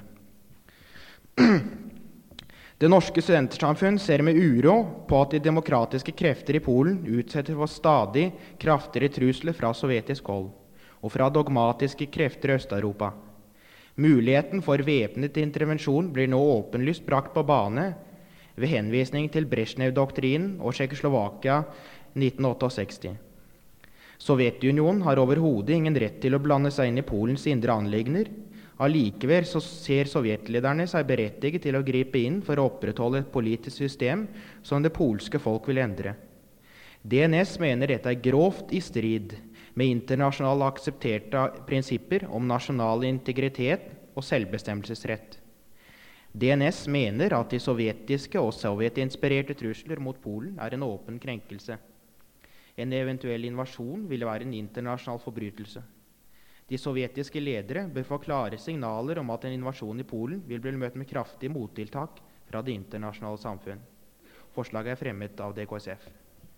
Det norske studentsamfunn ser med uro på at de demokratiske krefter i Polen utsetter for stadig kraftigere trusler fra sovjetisk hold og fra dogmatiske krefter i Øst-Europa. Muligheten for væpnet intervensjon blir nå åpenlyst brakt på bane ved henvisning til Brezhnev-doktrinen og Tsjekkoslovakia 1968. Sovjetunionen har overhodet ingen rett til å blande seg inn i Polens indre anliggender. Allikevel så ser sovjetlederne seg berettiget til å gripe inn for å opprettholde et politisk system som det polske folk vil endre. DNS mener dette er grovt i strid med internasjonalt aksepterte prinsipper om nasjonal integritet og selvbestemmelsesrett. DNS mener at de sovjetiske og sovjetinspirerte trusler mot Polen er en åpen krenkelse. En eventuell invasjon ville være en internasjonal forbrytelse. De sovjetiske ledere bør få klare signaler om at en invasjon i Polen vil bli møtt med kraftige mottiltak fra det internasjonale samfunn. Forslaget er fremmet av DKSF.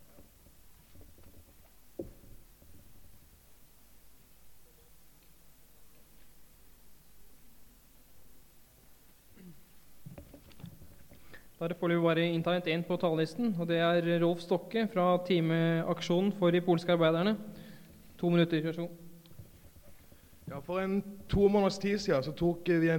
Da får vi bare inntegnet en på talerlisten, og det er Rolf Stokke fra Timeaksjonen for de polske arbeiderne. 2 minutter, vær så god. Ja, for 2 måneders tid siden så tok vi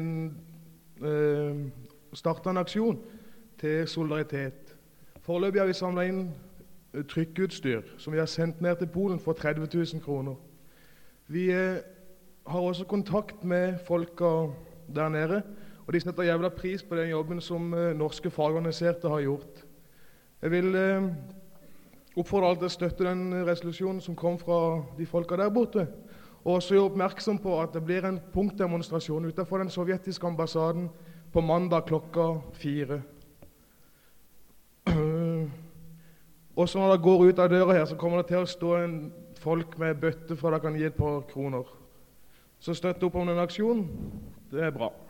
startet en aksjon til solidaritet. Foreløpig har vi samlet inn trykkutstyr som vi har sendt ned til Polen for 30 000 kroner. Vi har også kontakt med folka der nede, og de setter jævla pris på den jobben som norske fagorganiserte har gjort. Jeg vil oppfordre alle til å støtte den resolusjonen som kom fra de folka der borte, og også gjøre oppmerksom på at det blir en punktdemonstrasjon utenfor den sovjetiske ambassaden på mandag klokka 4. Også når det går ut av døra her, så kommer det til å stå en folk med bøtte for at de kan gi et par kroner. Så støtt opp om den aksjonen. Det er bra.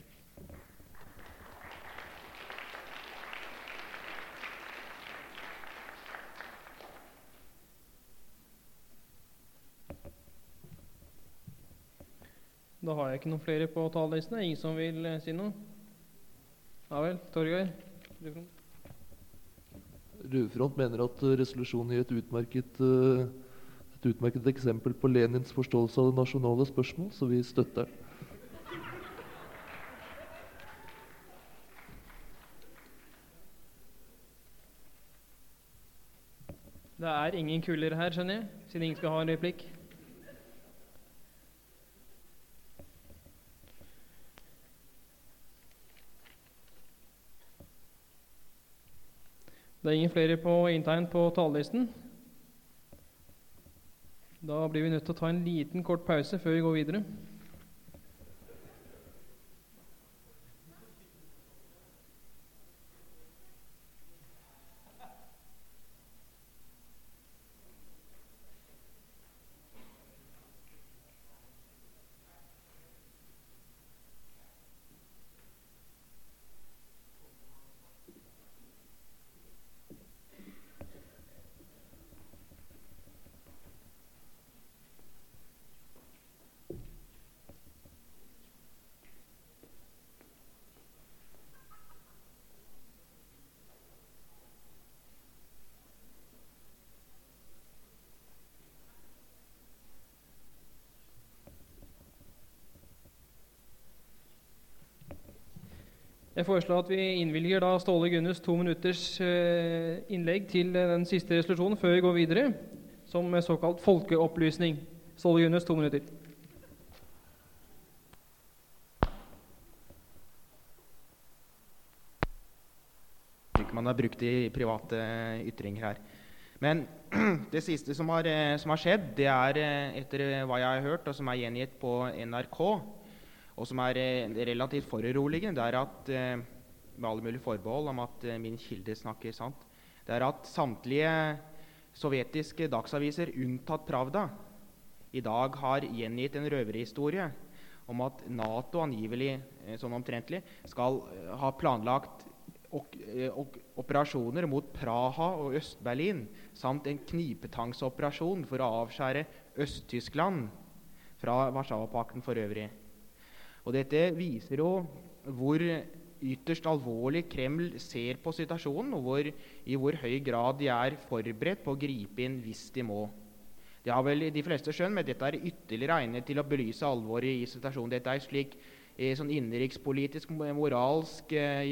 Da har jeg ikke noen flere på talerlisten. Ingen som vil si noe? Ja vel, Torgeir. Rødfront mener at resolusjonen gir et et utmerket eksempel på Lenins forståelse av det nasjonale spørsmål, så vi støtter. Det er ingen kuller her, skjønner jeg, siden ingen skal ha en replikk. Det er ingen flere på inntegn på talerlisten. Da blir vi nødt til å ta en liten kort pause før vi går videre. Jeg foreslår at vi innvilger da Ståle Gunnes 2 minutters innlegg til den siste resolusjonen før vi går videre, som såkalt folkeopplysning. Ståle Gunnes 2 minutter. Man har brukt i private ytringer her. Men det siste som har skjedd, det er etter hva jeg har hørt, og som er gjengitt på NRK, og som er relativt foruroligende, det er at, med alle mulige forbehold om at min kilde snakker sant, det er at samtlige sovjetiske dagsaviser, unntatt Pravda, i dag har gjengitt en røverhistorie om at NATO angivelig, sånn omtrentlig, skal ha planlagt operasjoner mot Praha og Øst-Berlin, samt en knipetangsoperasjon for å avskjære Øst-Tyskland fra Warszawapakten for øvrig. Og dette viser jo hvor ytterst alvorlig Kreml ser på situasjonen, og i hvor høy grad de er forberedt på å gripe inn hvis de må. Det har vel de fleste skjønt, men dette er ytterligere egnet til å belyse alvoret i situasjonen. Dette er slik sånn innenrikspolitisk, moralsk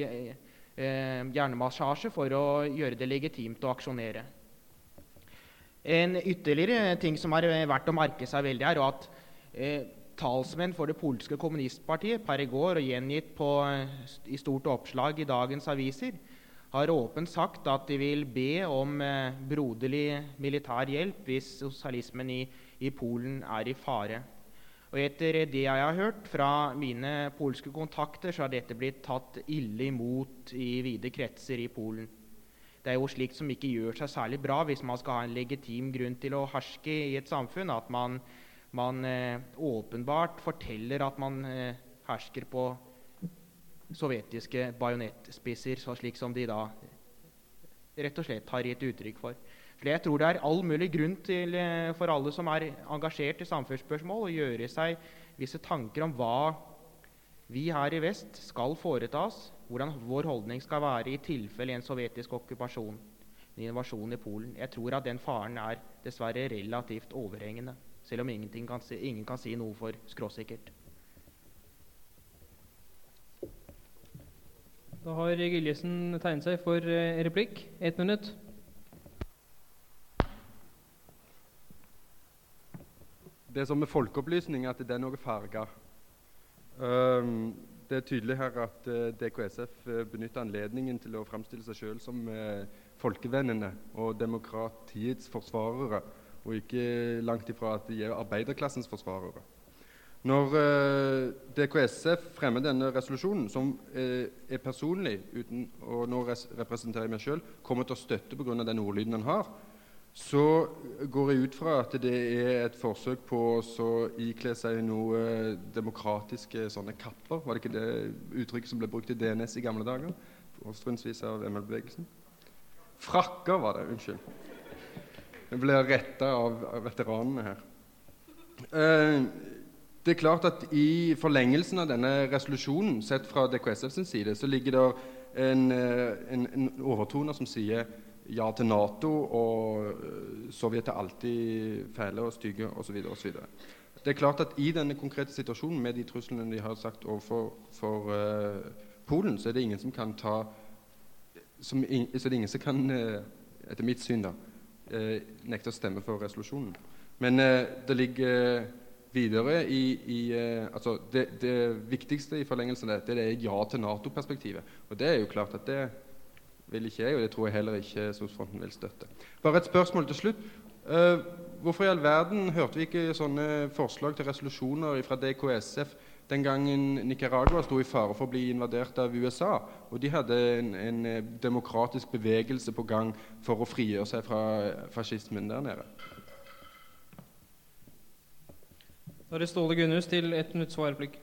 hjernemassasje for å gjøre det legitimt å aksjonere. En ytterligere ting som er verdt å merke seg veldig er at talsmenn for det polske kommunistpartiet per i går og gjengitt i stort oppslag i dagens aviser har åpent sagt at de vil be om broderlig militær hjelp hvis sosialismen i Polen er i fare. Og etter det jeg har hørt fra mine polske kontakter, så har dette blitt tatt ille imot i vide kretser i Polen. Det er jo slikt som ikke gjør seg særlig bra hvis man skal ha en legitim grunn til å herske i et samfunn, at man åpenbart forteller at man hersker på sovjetiske bajonettspisser, slik som de da rett og slett har gitt uttrykk for. For jeg tror det er all mulig grunn til, for alle som er engasjert i samfunnsspørsmål, å gjøre seg visse tanker om hva vi her i vest skal foreta oss, hvordan vår holdning skal være i tilfelle en sovjetisk okkupasjon, en invasjon i Polen. Jeg tror at den faren er dessverre relativt overhengende, selv om ingen kan si noe for skråsikkert. Da har Giljesen tegnet seg for replikk. 1 minutt. Det som med folkeopplysning er at det er noe farga. Det er tydelig her at DKSF benytter anledningen til å fremstille seg selv som folkevennene og demokratiets forsvarere, og ikke langt ifra at de er arbeiderklassens forsvarere. Når DKSF fremmer denne resolusjonen, som er personlig, uten å nå representere meg selv, kommer til å støtte på grunn av den ordlyden den har, så går jeg ut fra at det er et forsøk på å ikle seg noe demokratiske sånne kapper. Var det ikke det uttrykket som ble brukt i DNS i gamle dager? Forstrinnsvis av ML-bevegelsen. Frakker var det, unnskyld. Det ble rettet av veteranene her. Det er klart at i forlengelsen av denne resolusjonen, sett fra DKSF sin side, så ligger det en overtoner som sier ja til NATO, og Sovjet er alltid fæle og stygge, osv. osv. Det er klart at i denne konkrete situasjonen med de truslene de har sagt overfor Polen, så er det ingen som kan så det er ingen som kan, etter mitt syn da, nekte å stemme for resolusjonen. Men det ligger videre altså det viktigste i forlengelsen av dette, det er ja til NATO-perspektivet. Og det er jo klart at det vil ikke jeg, og det tror jeg heller ikke SOS-fronten vil støtte. Bare et spørsmål til slutt. Hvorfor i all verden hørte vi ikke sånne forslag til resolusjoner fra DKSF den gangen Nicaragua stod i fare for å bli invadert av USA, og de hadde en demokratisk bevegelse på gang for å frigjøre seg fra fascismen der nede? Da er det Ståle Gunnhus til 1 minutts svarreplikk.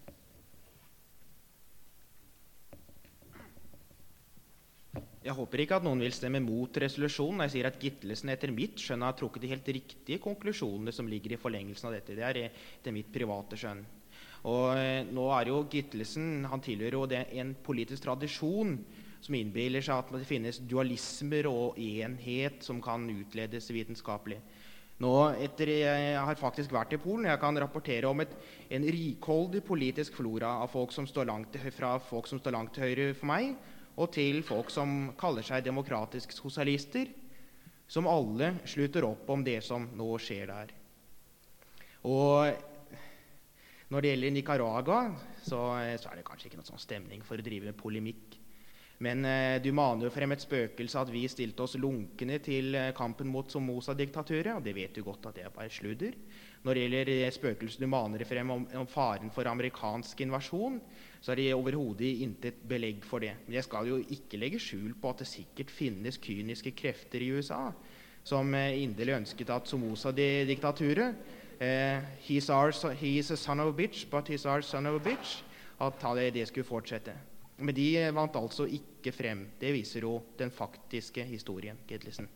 Jeg håper ikke at noen vil stemme mot resolusjonen. Jeg sier at Gitlesen etter mitt skjønn har trukket de helt riktige konklusjonene som ligger i forlengelsen av dette. Det er etter mitt private skjønn. Og nå er jo Gitlesen, han tilhører jo en politisk tradisjon som innbiller seg at det finnes dualismer og enhet som kan utledes vitenskapelig. Nå, jeg har faktisk vært i Polen, jeg kan rapportere om en rikholdig politisk flora av folk som står fra folk som står langt til høyre for meg, og til folk som kaller seg demokratiske sosialister, som alle slutter opp om det som nå skjer der. Og når det gjelder Nicaragua, så er det kanskje ikke noen sånn stemning for å drive med polemikk. Men du maner jo frem et spøkelse at vi stilte oss lunkende til kampen mot Somoza-diktaturet, og det vet du godt at det er bare sludder. Når det gjelder spøkelset du maner frem om faren for amerikansk invasjon, så er det overhodet intet belegg for det. Men jeg skal jo ikke legge skjul på at det sikkert finnes kyniske krefter i USA som inderlig ønsket at Somoza-diktaturet he's a son of a bitch, but he's our son of a bitch, at det skulle fortsette. Men de vant altså ikke frem. Det viser jo den faktiske historien, Gitlesen.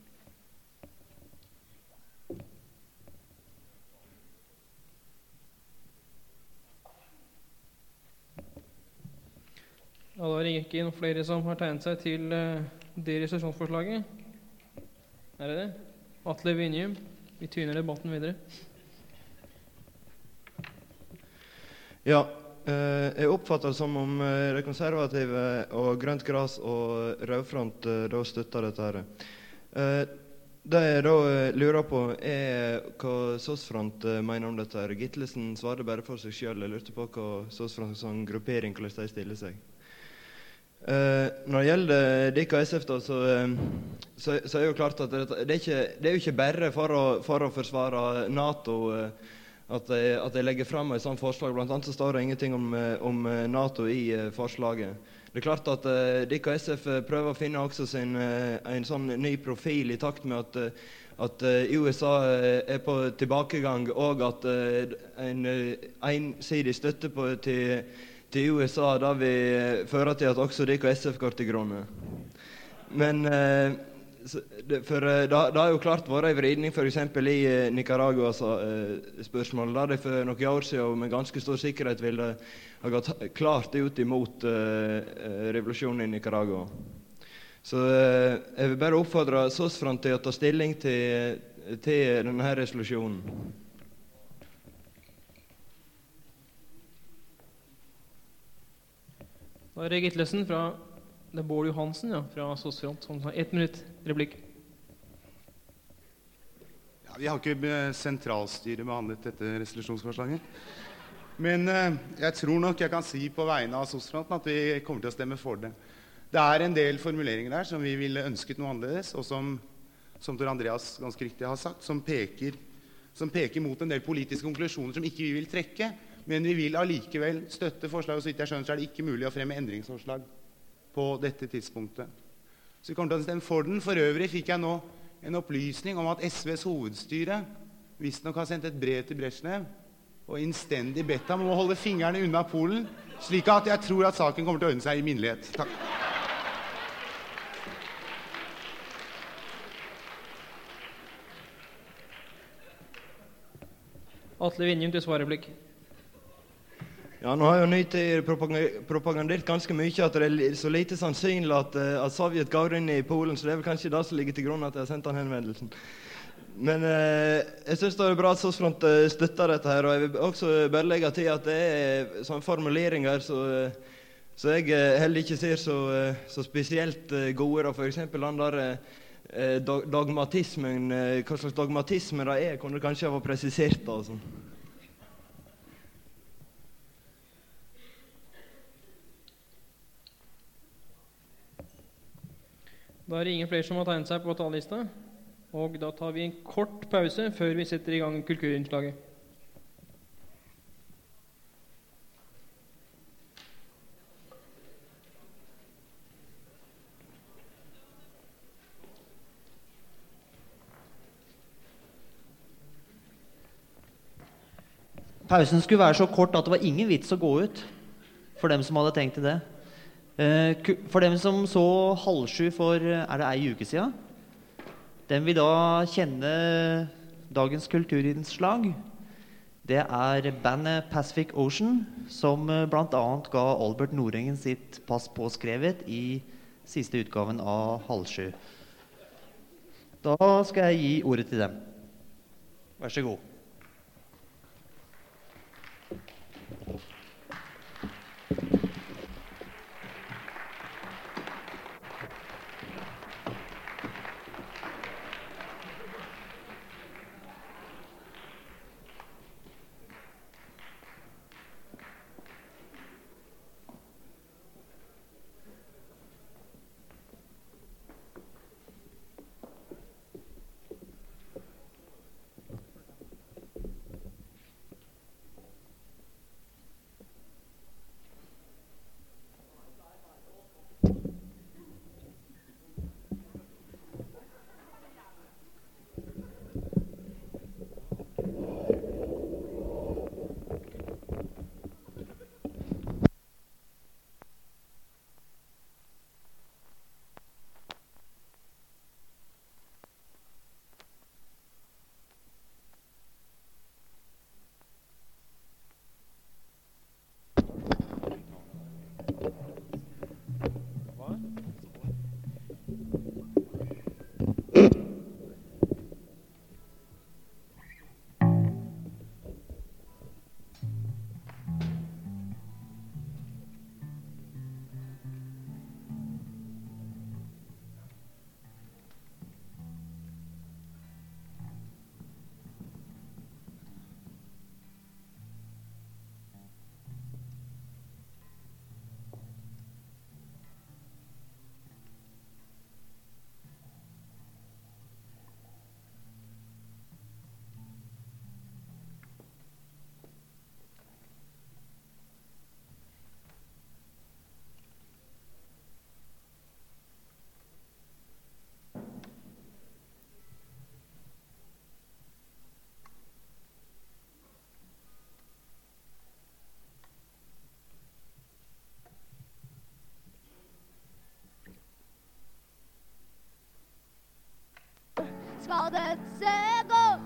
Ja, da er det ikke noen flere som har tegnet seg til det resolusjonsforslaget. Er det det? Atle Vinjum, vi tyner debatten videre. Ja, jeg oppfatter det som om de konservative og Grønt Gras og Rødfront da støtter dette her. Det jeg da lurer på hva SOS-front mener om dette her. Gitlesen svarer bare for seg selv. Jeg lurte på hva SOS-front som gruppering, hvordan de stiller seg. Når det gjelder DKSF da, så er jo klart at det er jo ikke bare for å forsvare NATO at jeg legger frem et sånt forslag. Blant annet så står det ingenting om NATO i forslaget. Det er klart at DKSF prøver å finne også en sånn ny profil i takt med at USA er på tilbakegang, og at en ensidig støtte til USA da vil føre til at også DKSF går til grunne. Men for det har jo klart vært en vridning for eksempel i Nicaragua spørsmål, da det for noen år siden med ganske stor sikkerhet ville ha gått klart ut imot revolusjonen i Nicaragua. Så jeg vil bare oppfordre SOS-front til å ta stilling til denne resolusjonen. Da er det Gitlesen fra det er Bård Johansen, ja, fra SOS-front, som har 1 minutt replikk. Ja, vi har ikke sentralstyret behandlet dette resolusjonsforslaget. Men jeg tror nok jeg kan si på vegne av SOS-fronten at vi kommer til å stemme for det. Det er en del formuleringer der som vi ville ønsket noe annerledes, og som Tor Andreas ganske riktig har sagt, som peker mot en del politiske konklusjoner som ikke vi vil trekke, men vi vil allikevel støtte forslaget, og så vidt jeg skjønner så er det ikke mulig å fremme endringsforslag på dette tidspunktet. Så vi kommer til å stemme for den. For øvrig fikk jeg nå en opplysning om at SVs hovedstyre visstnok har sendt et brev til Brezhnev og innstendig bedt ham om å holde fingrene unna Polen, slik at jeg tror at saken kommer til å ordne seg i minnelighet. Takk. Atle Vinjum til svarreplikk. Ja, nå har jo Nytid propagandert ganske mye at det så lite sannsynlig at Sovjet går inn I Polen, så det vel kanskje det som ligger til grunn at jeg har sendt den henvendelsen. Men jeg synes det bra at Sossfront støtter dette her, og jeg vil også bare legge til at det sånne formuleringer så jeg heller ikke ser så spesielt gode, da. For eksempel den der dogmatismen, hva slags dogmatisme det kunne kanskje ha vært presisert da, sånn. Da det ingen flere som har tegnet seg på talerlista, og da tar vi en kort pause før vi setter I gang kulturinnslaget. Pausen skulle være så kort at det var ingen vits å gå ut, for dem som hadde tenkt til det. For dem som så 6:30 for, det en uke siden, den vil da kjenne dagens kulturinnslag. Det bandet Pacific Ocean, som blant annet ga Albert Nordengen sitt pass påskrevet I siste utgaven av 6:30. Da skal jeg gi ordet til dem. Vær så god. Skal det se godt?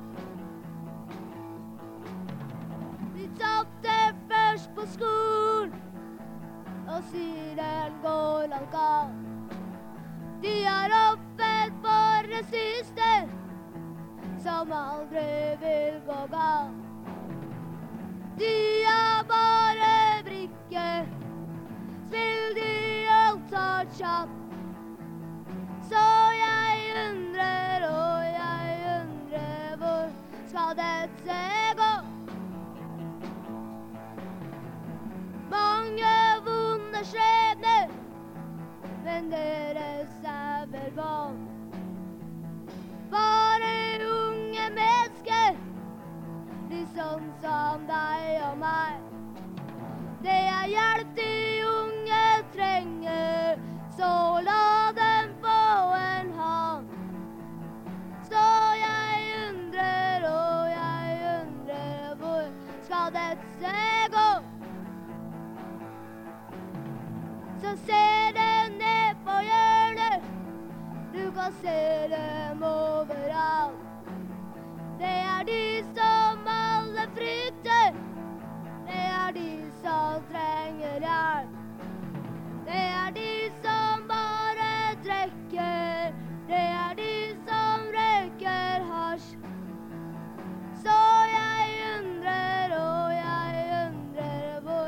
Vi tapte først på skolen, og siden går alt galt. De har oppfett for rasister, som aldri vil gå galt. De er bare brikker, spill de alt tar kjapt. Så jeg undrer, og jeg undrer, hvor skal dette gå? Mange vonde skjebner, men deres vel vant. Bare unge mennesker, de sånn som deg og meg. Det er hjelp de unge trenger, så la dem få en hånd. Så jeg undrer, og jeg undrer, hvor skal dette gå? Så ser dem ned på hjørnet, du kan se dem overalt. Det er de som alle frykter, det er de som trenger hjelp. Det de som bare drikker. Det de som røyker hasj. Så jeg undrer og jeg undrer hvor.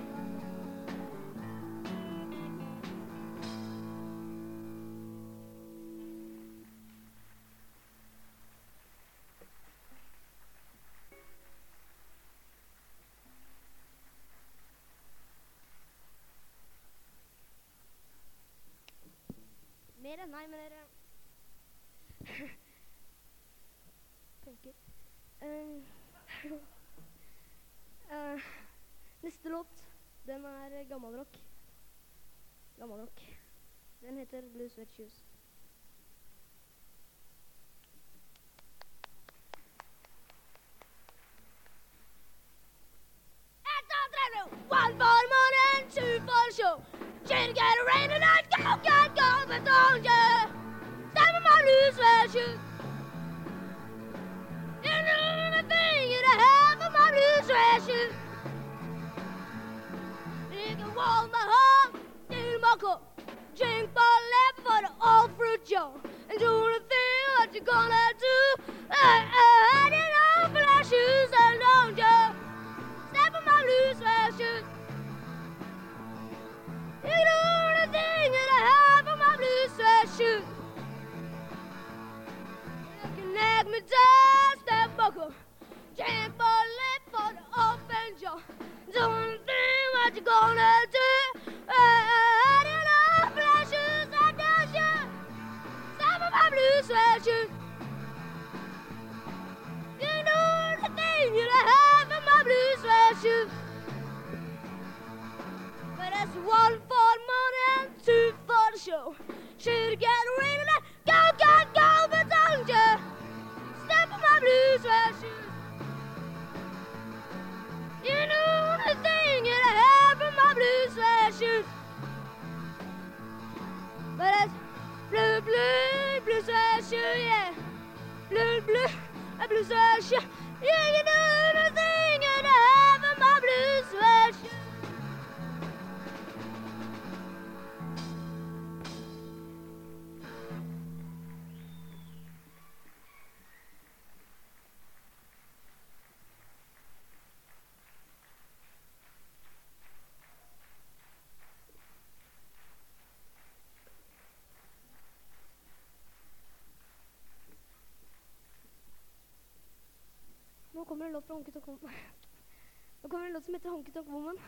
Mer enn nei, men dere tenker. Neste låt, den gammelrock. Gammelrock. Den heter Blue Sweat Shoes. One for morning, two for show. Chain get a rain and I go, but don't you? Step on my blue sweat shoes. You know the thing you have of my blue sweat shoes. You can warm my heart, steal my cup, drink my lip for the old fruit jar, and do the thing what you gonna do. You know black shoes and don't you? Step on my blue sweat shoes. You know the thing that I have on my blue sweat shoes. You can nag me down, step buckle, drink my lip for the open jaw. Do the thing what you gonna do. You know black shoes and don't you? Step on my blue sweat shoes. You know the thing that I have on my blue sweat shoes. But that's one for money and two for the show. Should get rid of that. Go, but don't you? Step on my blue sweat shoes. You know the thing that I have in my blue sweat shoes. But that's blue sweat shoe, yeah. Blue sweat shoe. Yeah, you know the thing that I have in my blue sweat shoes. Nå kommer en låt fra Honky Tonk Woman. Nå kommer en låt som heter Honky Tonk Woman.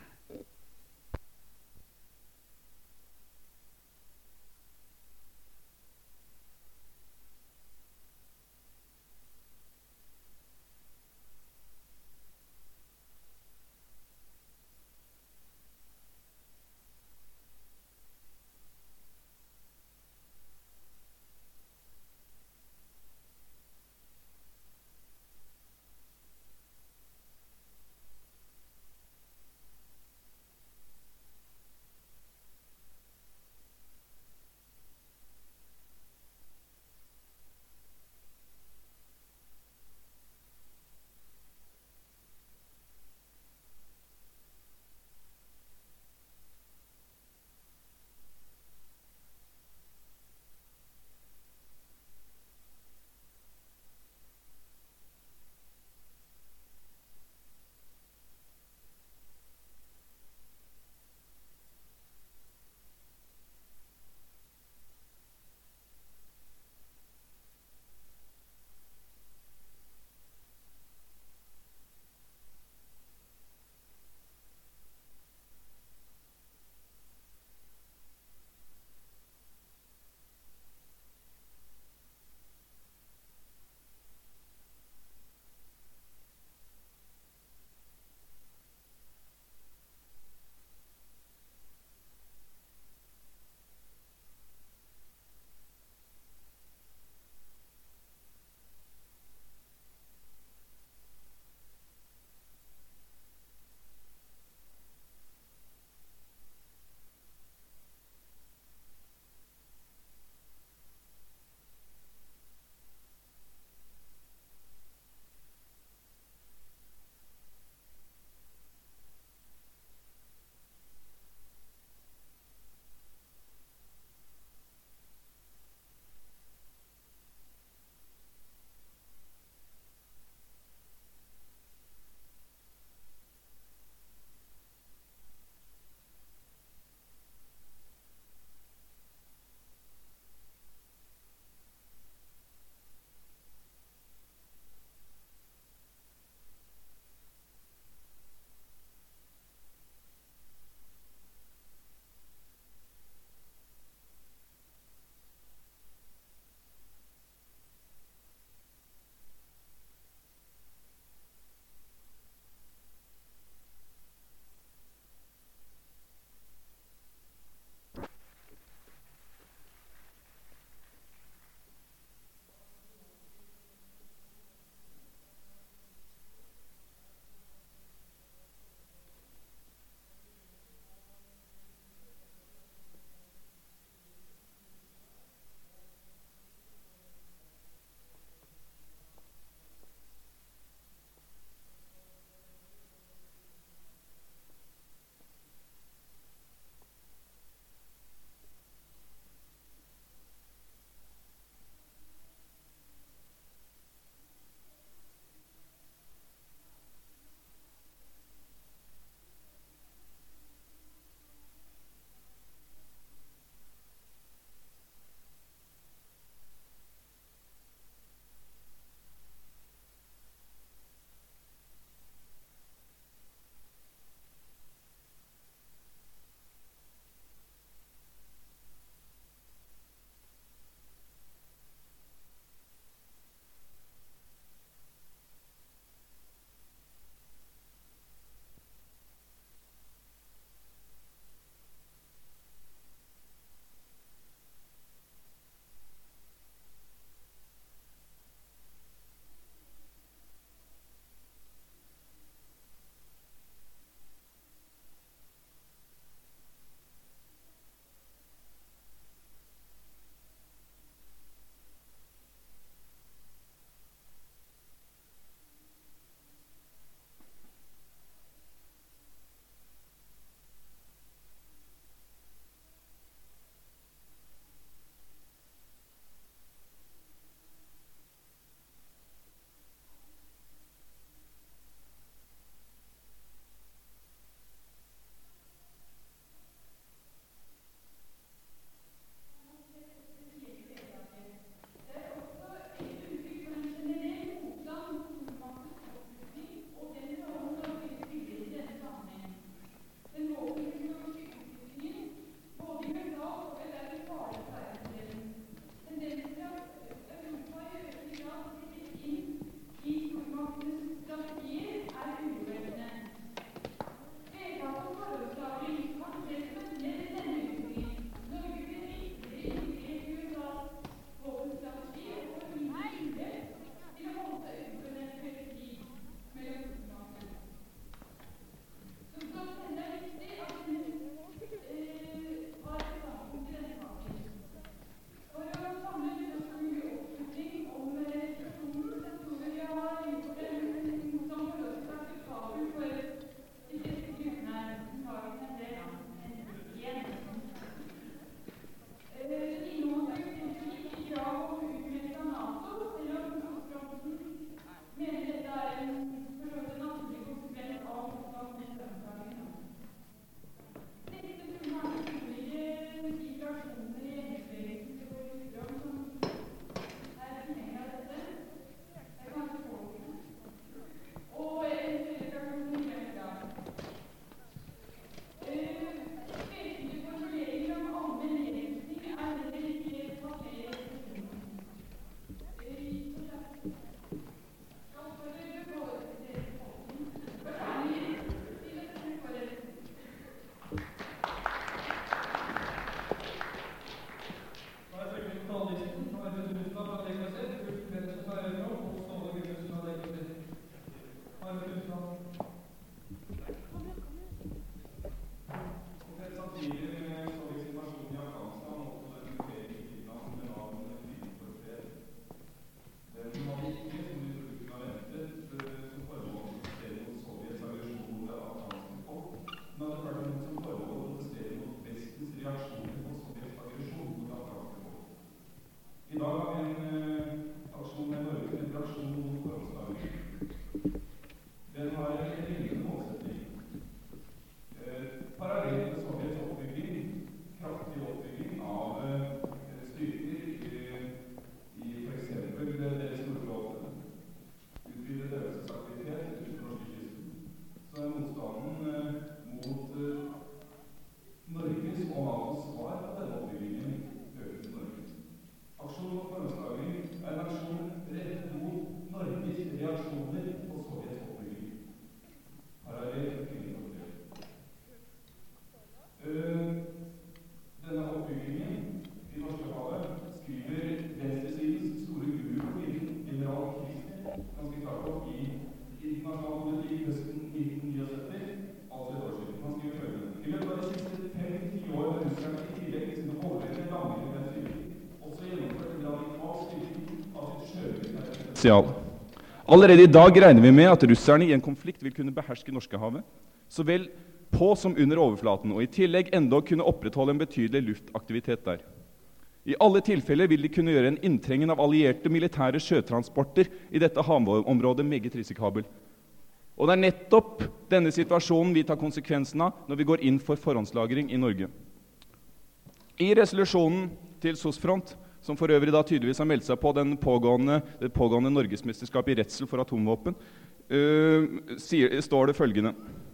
potensial. Allerede i dag regner vi med at russerne i en konflikt vil kunne beherske Norskehavet, så vel på som under overflaten, og i tillegg enda kunne opprettholde en betydelig luftaktivitet der. I alle tilfeller vil de kunne gjøre en inntrengen av allierte militære sjøtransporter i dette havområdet meget risikabel. Og det nettopp denne situasjonen vi tar konsekvensen av når vi går inn for forhåndslagring i Norge. I resolusjonen til SOS-front, som for øvrig da tydeligvis har meldt seg på det pågående Norgesmesterskap i redsel for atomvåpen, står det følgende.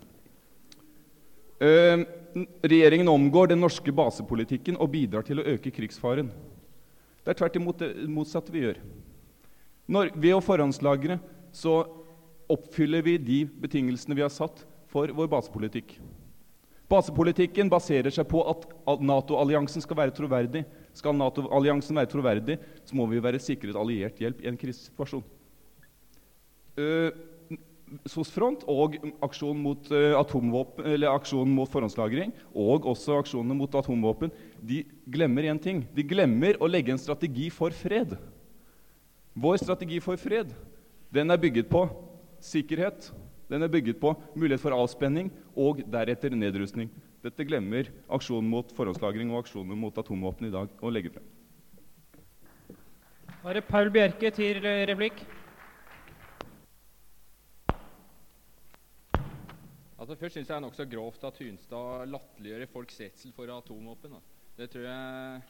Regjeringen omgår den norske basepolitikken og bidrar til å øke krigsfaren. Det tvert imot det motsatte vi gjør. Ved å forhåndslagre så oppfyller vi de betingelsene vi har satt for vår basepolitikk. Basepolitikken baserer seg på at NATO-alliansen skal være troverdig. Skal NATO-alliansen være troverdig, så må vi være sikret alliert hjelp i en krisesituasjon. SOS-front og aksjonen mot atomvåpen, eller aksjonen mot forhåndslagring, og også aksjonene mot atomvåpen, de glemmer en ting. De glemmer å legge en strategi for fred. Vår strategi for fred, den bygget på sikkerhet, den bygget på mulighet for avspenning og deretter nedrustning. Dette glemmer aksjonen mot forhåndslagring og aksjonen mot atomvåpen i dag å legge frem. Da det Paul Bjerke til replikk. Altså, først synes jeg nok så grovt at Hunstad latterliggjør folks redsel for atomvåpen. Det tror jeg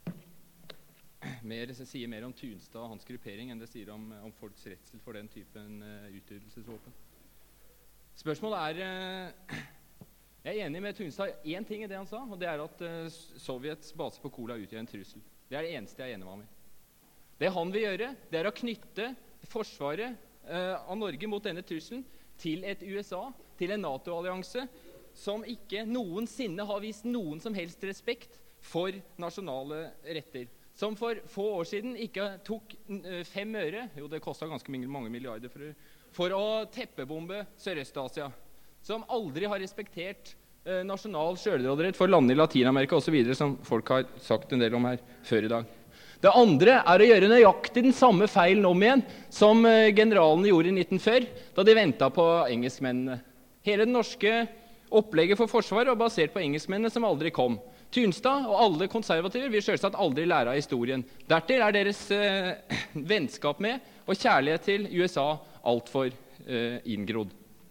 sier mer om Tunstad og hans gruppering enn det sier om folks redsel for den typen utryddelsesvåpen. Spørsmålet jeg er enig med Tunstad en ting i det han sa, og det at Sovjets base på Kola utgjør en trussel. Det det eneste jeg er enig med ham i. Det han vil gjøre, det å knytte forsvaret av Norge mot denne trusselen til et USA, til en NATO-allianse, som ikke noensinne har vist noen som helst respekt for nasjonale retter. Som for få år siden ikke tok 5 øre, jo det kostet ganske mange milliarder for å teppebombe Sørøst-Asia. Som aldri har respektert nasjonal selvråderett for landene i Latinamerika og så videre, som folk har sagt en del om her før i dag. Det andre å gjøre nøyaktig den samme feilen om igjen som generalene gjorde i 1940, da de ventet på engelskmennene. Hele det norske opplegget for forsvar var basert på engelskmennene som aldri kom. Tunstad og alle konservativer vil selvsagt aldri lære av historien. Dertil deres vennskap med og kjærlighet til USA alt for inngrodd.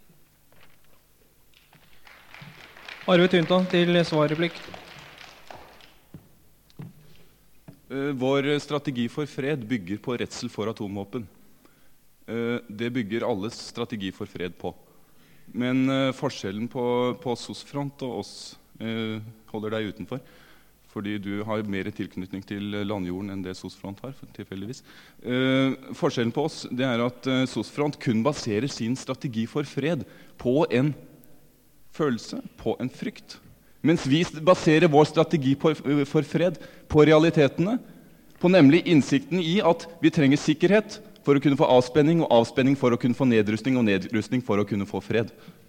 Arve Tunta til svarreplikk. Vår strategi for fred bygger på redsel for atomvåpen. Det bygger alles strategi for fred på. Men forskjellen på SOS-front og oss holder deg utenfor, fordi du har mer tilknytning til landjorden enn det SOS-front har, tilfeldigvis. Forskjellen på oss det at SOS-front kun baserer sin strategi for fred på en følelse, på en frykt. Mens vi baserer vår strategi for fred på realitetene, på nemlig innsikten i at vi trenger sikkerhet for å kunne få avspenning, og avspenning for å kunne få nedrustning, og nedrustning for å kunne få fred.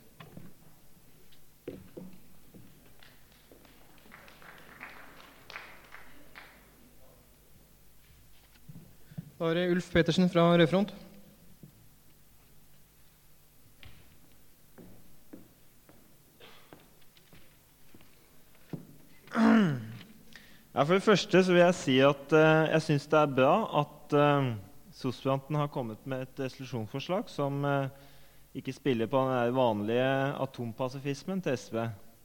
Da det Ulf Petersen fra Rødfront. Ja, for det første så vil jeg si at jeg synes det bra at SOS-fronten har kommet med et resolusjonsforslag som ikke spiller på den vanlige atompasifismen til SV.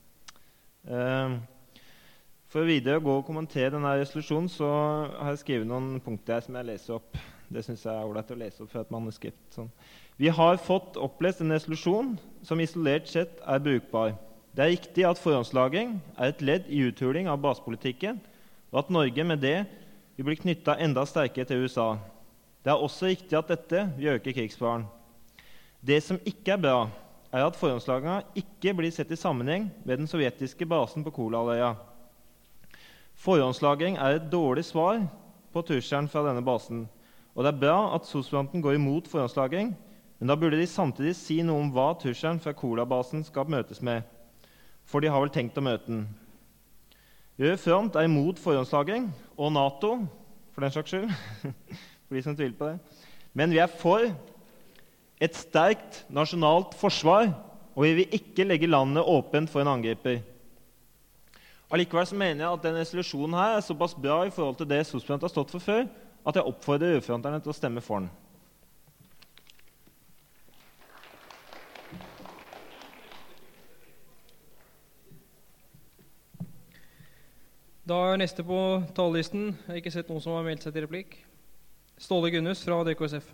For videre å gå og kommentere denne resolusjonen så har jeg skrevet noen punkter som jeg leser opp. Det synes jeg ordentlig å lese opp fra et manuskript. Sånn. Vi har fått opplest en resolusjon som isolert sett brukbar. Det riktig at forhåndslagring et ledd i uthuling av basepolitikken, og at Norge med det vil bli knyttet enda sterkere til USA. Det også riktig at dette vil øke krigsfaren. Det som ikke bra, at forhåndslagringen ikke blir sett i sammenheng med den sovjetiske basen på Kolahalvøya. Forhåndslagring et dårlig svar på trusselen fra denne basen, og det bra at SOS-fronten går imot forhåndslagring, men da burde de samtidig si noe om hva trusselen fra Kolabasen skal møtes med, for de har vel tenkt å møte den. Rød front imot forhåndslagring, og NATO, for den slags skyld, for de som tviler på det. Men vi for et sterkt nasjonalt forsvar, og vi vil ikke legge landet åpent for en angriper. Allikevel så mener jeg at denne resolusjonen her såpass bra i forhold til det SOSfront har stått for før, at jeg oppfordrer rødfronterne til å stemme for den. Da neste på talerlisten. Jeg har ikke sett noen som har meldt seg til replikk. Ståle Gunnes fra DKSF.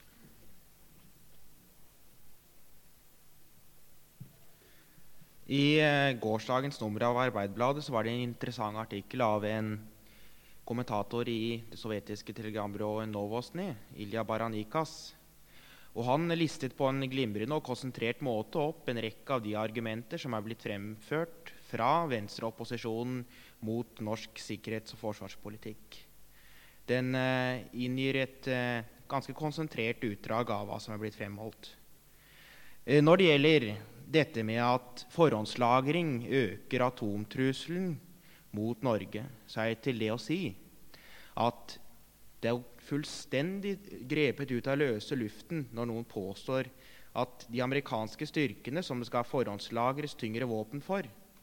I gårsdagens nummer av Arbeiderbladet så var det en interessant artikkel av en kommentator i det sovjetiske telegrambyrået Novosny, Ilya Baranikas. Og han listet på en glimrende og konsentrert måte opp en rekke av de argumenter som blitt fremført fra venstreopposisjonen mot norsk sikkerhets- og forsvarspolitikk. Den inngir et ganske konsentrert utdrag av hva som blitt fremholdt. Når det gjelder dette med at forhåndslagring øker atomtrusselen mot Norge, så det til det å si at det fullstendig grepet ut av løse luften når noen påstår at de amerikanske styrkene som det skal forhåndslagres tyngre våpen for,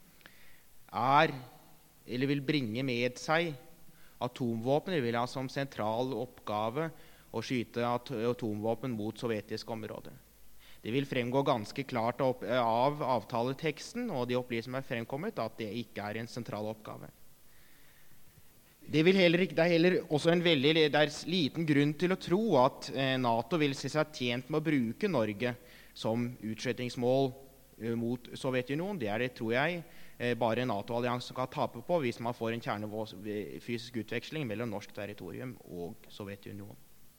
eller vil bringe med seg atomvåpen, eller vil ha som sentral oppgave å skyte atomvåpen mot sovjetisk område. Det vil fremgå ganske klart av avtaleteksten og de opplysninger som fremkommet at det ikke en sentral oppgave. Det er heller også det liten grunn til å tro at NATO vil se seg tjent med å bruke Norge som utskjettingsmål mot Sovjetunionen. Det tror jeg bare NATO-alliansen kan tape på hvis man får en kjernefysisk utveksling mellom norsk territorium og Sovjetunionen.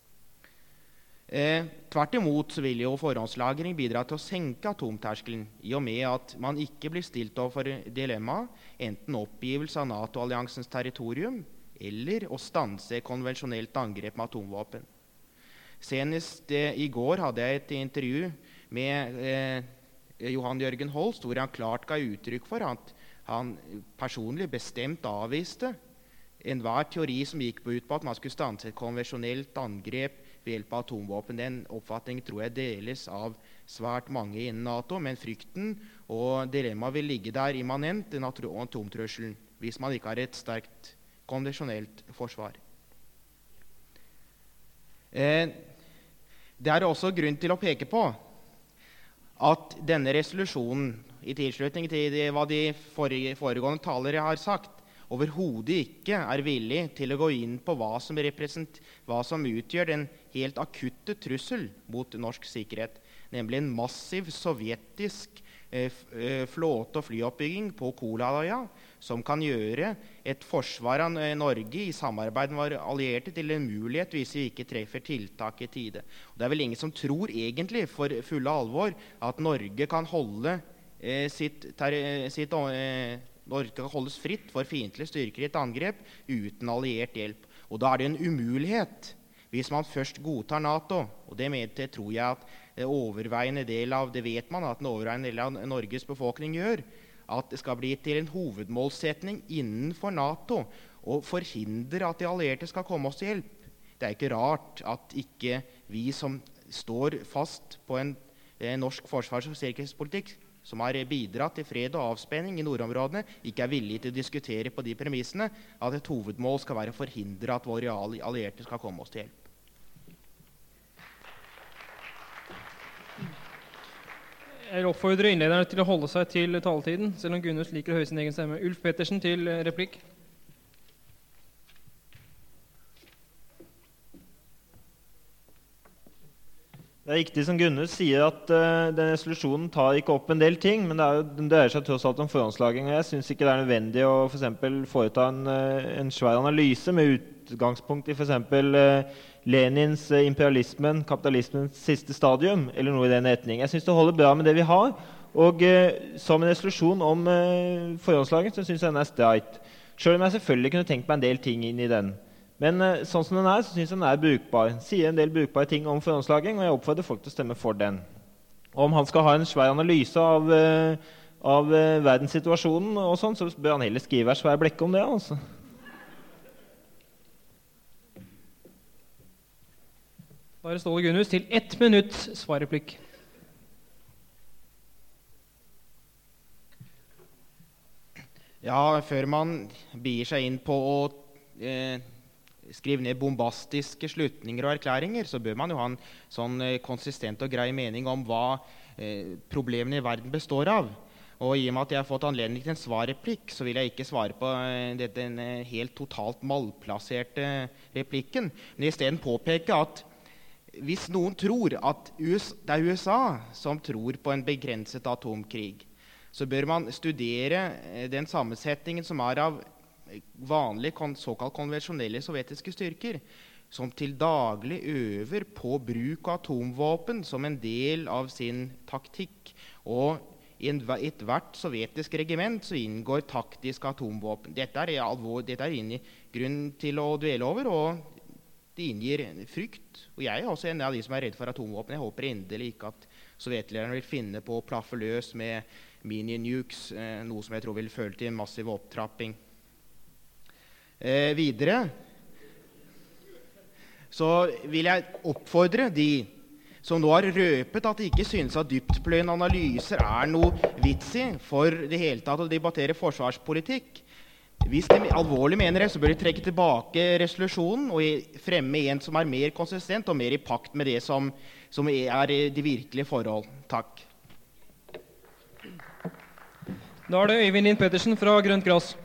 Tvert imot så vil jo forhåndslagring bidra til å senke atomterskelen, i og med at man ikke blir stilt overfor dilemma, enten oppgivelse av NATO-alliansens territorium, eller å stanse konvensjonelt angrep med atomvåpen. Senest i går hadde jeg et intervju med Johan Jørgen Holst, hvor han klart ga uttrykk for at han personlig bestemt avviste enhver teori som gikk ut på at man skulle stanse et konvensjonelt angrep ved hjelp av atomvåpen. Den oppfatningen tror jeg deles av svært mange innen NATO, men frykten og dilemmaet vil ligge der immanent den atomtrusselen, hvis man ikke har et sterkt konvensjonelt forsvar. Det også grunn til å peke på at denne resolusjonen, i tilslutning til hva de foregående talere har sagt, overhodet ikke villig til å gå inn på hva som utgjør den helt akutte trussel mot norsk sikkerhet, nemlig en massiv sovjetisk flåte- og flyoppbygging på Kolahalvøya, som kan gjøre et forsvar av Norge i samarbeid med våre allierte til en mulighet hvis vi ikke treffer tiltak i tide. Og det vel ingen som tror egentlig for fulle alvor at Norge kan Norge kan holdes fritt for fiendtlige styrker i et angrep uten alliert hjelp. Og da det en umulighet hvis man først godtar NATO, og det tror jeg at det overveiende del av, det vet man at en overveiende del av Norges befolkning gjør, at det skal bli til en hovedmålsetning innenfor NATO å forhindre at de allierte skal komme oss til hjelp. Det ikke rart at ikke vi som står fast på en norsk forsvars- og sikkerhetspolitikk som har bidratt til fred og avspenning i nordområdene, ikke villige til å diskutere på de premissene at et hovedmål skal være å forhindre at våre allierte skal komme oss til hjelp. Jeg oppfordrer innlederne til å holde seg til taletiden, selv om Gunnes liker å høre sin egen stemme. Ulf Pettersen til replikk. Det riktig som Gunnes sier at den resolusjonen tar ikke opp en del ting, men den dreier seg tross alt om forhåndslagring. Jeg synes ikke det nødvendig å for eksempel foreta en svær analyse med utgangspunkt i for eksempel Lenins imperialismen, kapitalismens siste stadium, eller noe i den retning. Jeg synes det holder bra med det vi har, og som en resolusjon om forhåndslagring så synes jeg den streit. Selv om jeg selvfølgelig kunne tenkt meg en del ting inn i den. Men sånn som den så synes jeg den brukbar. Sier en del brukbare ting om forhåndslagring, og jeg oppfordrer folk til å stemme for den. Og om han skal ha en svær analyse av verdenssituasjonen og sånn, så bør han heller skrive en svær blekke om det, altså. Da er det Ståle Gunhus til 1 minutts svarreplikk. Ja, før man begir seg inn på å skrive ned bombastiske slutninger og erklæringer, så bør man jo ha en sånn konsistent og grei mening om hva problemene i verden består av. Og i og med at jeg har fått anledning til en svarreplikk, så vil jeg ikke svare på den helt totalt malplasserte replikken, men i stedet påpeke at hvis noen tror at det er USA som tror på en begrenset atomkrig, så bør man studere den sammensetningen som er av vanlige såkalt konvensjonelle sovjetiske styrker, som til daglig øver på bruk av atomvåpen som en del av sin taktikk. Og i hvert sovjetisk regiment så inngår taktisk atomvåpen. Dette er grunn til å dvele over, og det inngir frykt. Og jeg er også en av de som er redd for atomvåpen. Jeg håper endelig ikke at sovjetlederne vil finne på å plaffe løs med mini-nukes, noe som jeg tror vil føre til en massiv opptrapping. Videre så vil jeg oppfordre de som nå har røpet at de ikke synes at dyptpløyende analyser er noe vits i for det hele tatt å debattere forsvarspolitikk. Hvis de alvorlig mener det, så bør de trekke tilbake resolusjonen og fremme en som er mer konsistent og mer i pakt med det som er de virkelige forhold. Takk. Da er det Øyvind Lind Pettersen fra Grønt Gras.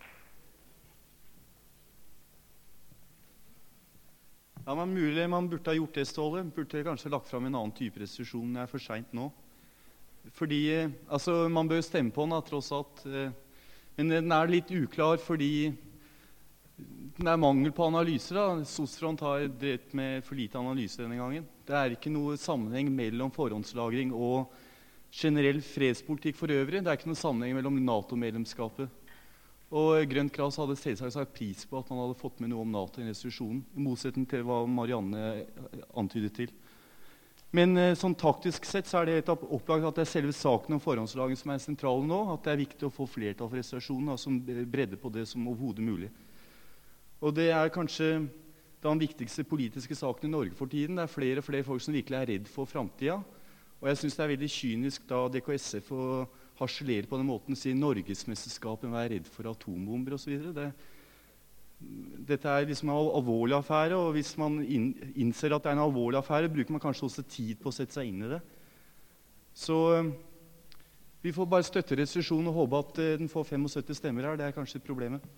Ja, men mulig man burde ha gjort det, Ståle. Burde kanskje lagt frem en annen type resolusjon. Det er for sent nå. Fordi, man bør stemme på den, tross alt. Men den er litt uklar fordi den er mangel på analyser. SOSFront har drevet med for lite analyse denne gangen. Det er ikke noe sammenheng mellom forhåndslagring og generell fredspolitikk for øvrig. Det er ikke noe sammenheng mellom NATO-medlemskapet. Og Grønt Gras hadde selvsagt sagt pris på at man hadde fått med noe om NATO i resolusjonen, i motsetning til hva Marianne antydet til. Men sånn taktisk sett så er det helt opplagt at det er selve saken om forhåndslagring som er sentrale nå, at det er viktig å få flertall for resolusjonen, som bredder på det som overhodet mulig. Og det er kanskje den viktigste politiske saken i Norge for tiden. Det er flere og flere folk som virkelig er redd for fremtiden. Og jeg synes det er veldig kynisk da DKSF harselerer på den måten, sier Norgesmesterskapet være redd for atombomber og så videre. Dette er liksom en alvorlig affære, og hvis man innser at det er en alvorlig affære, bruker man kanskje også tid på å sette seg inn i det. Så vi får bare støtte resolusjonen og håpe at den får 75 stemmer her. Det er kanskje problemet.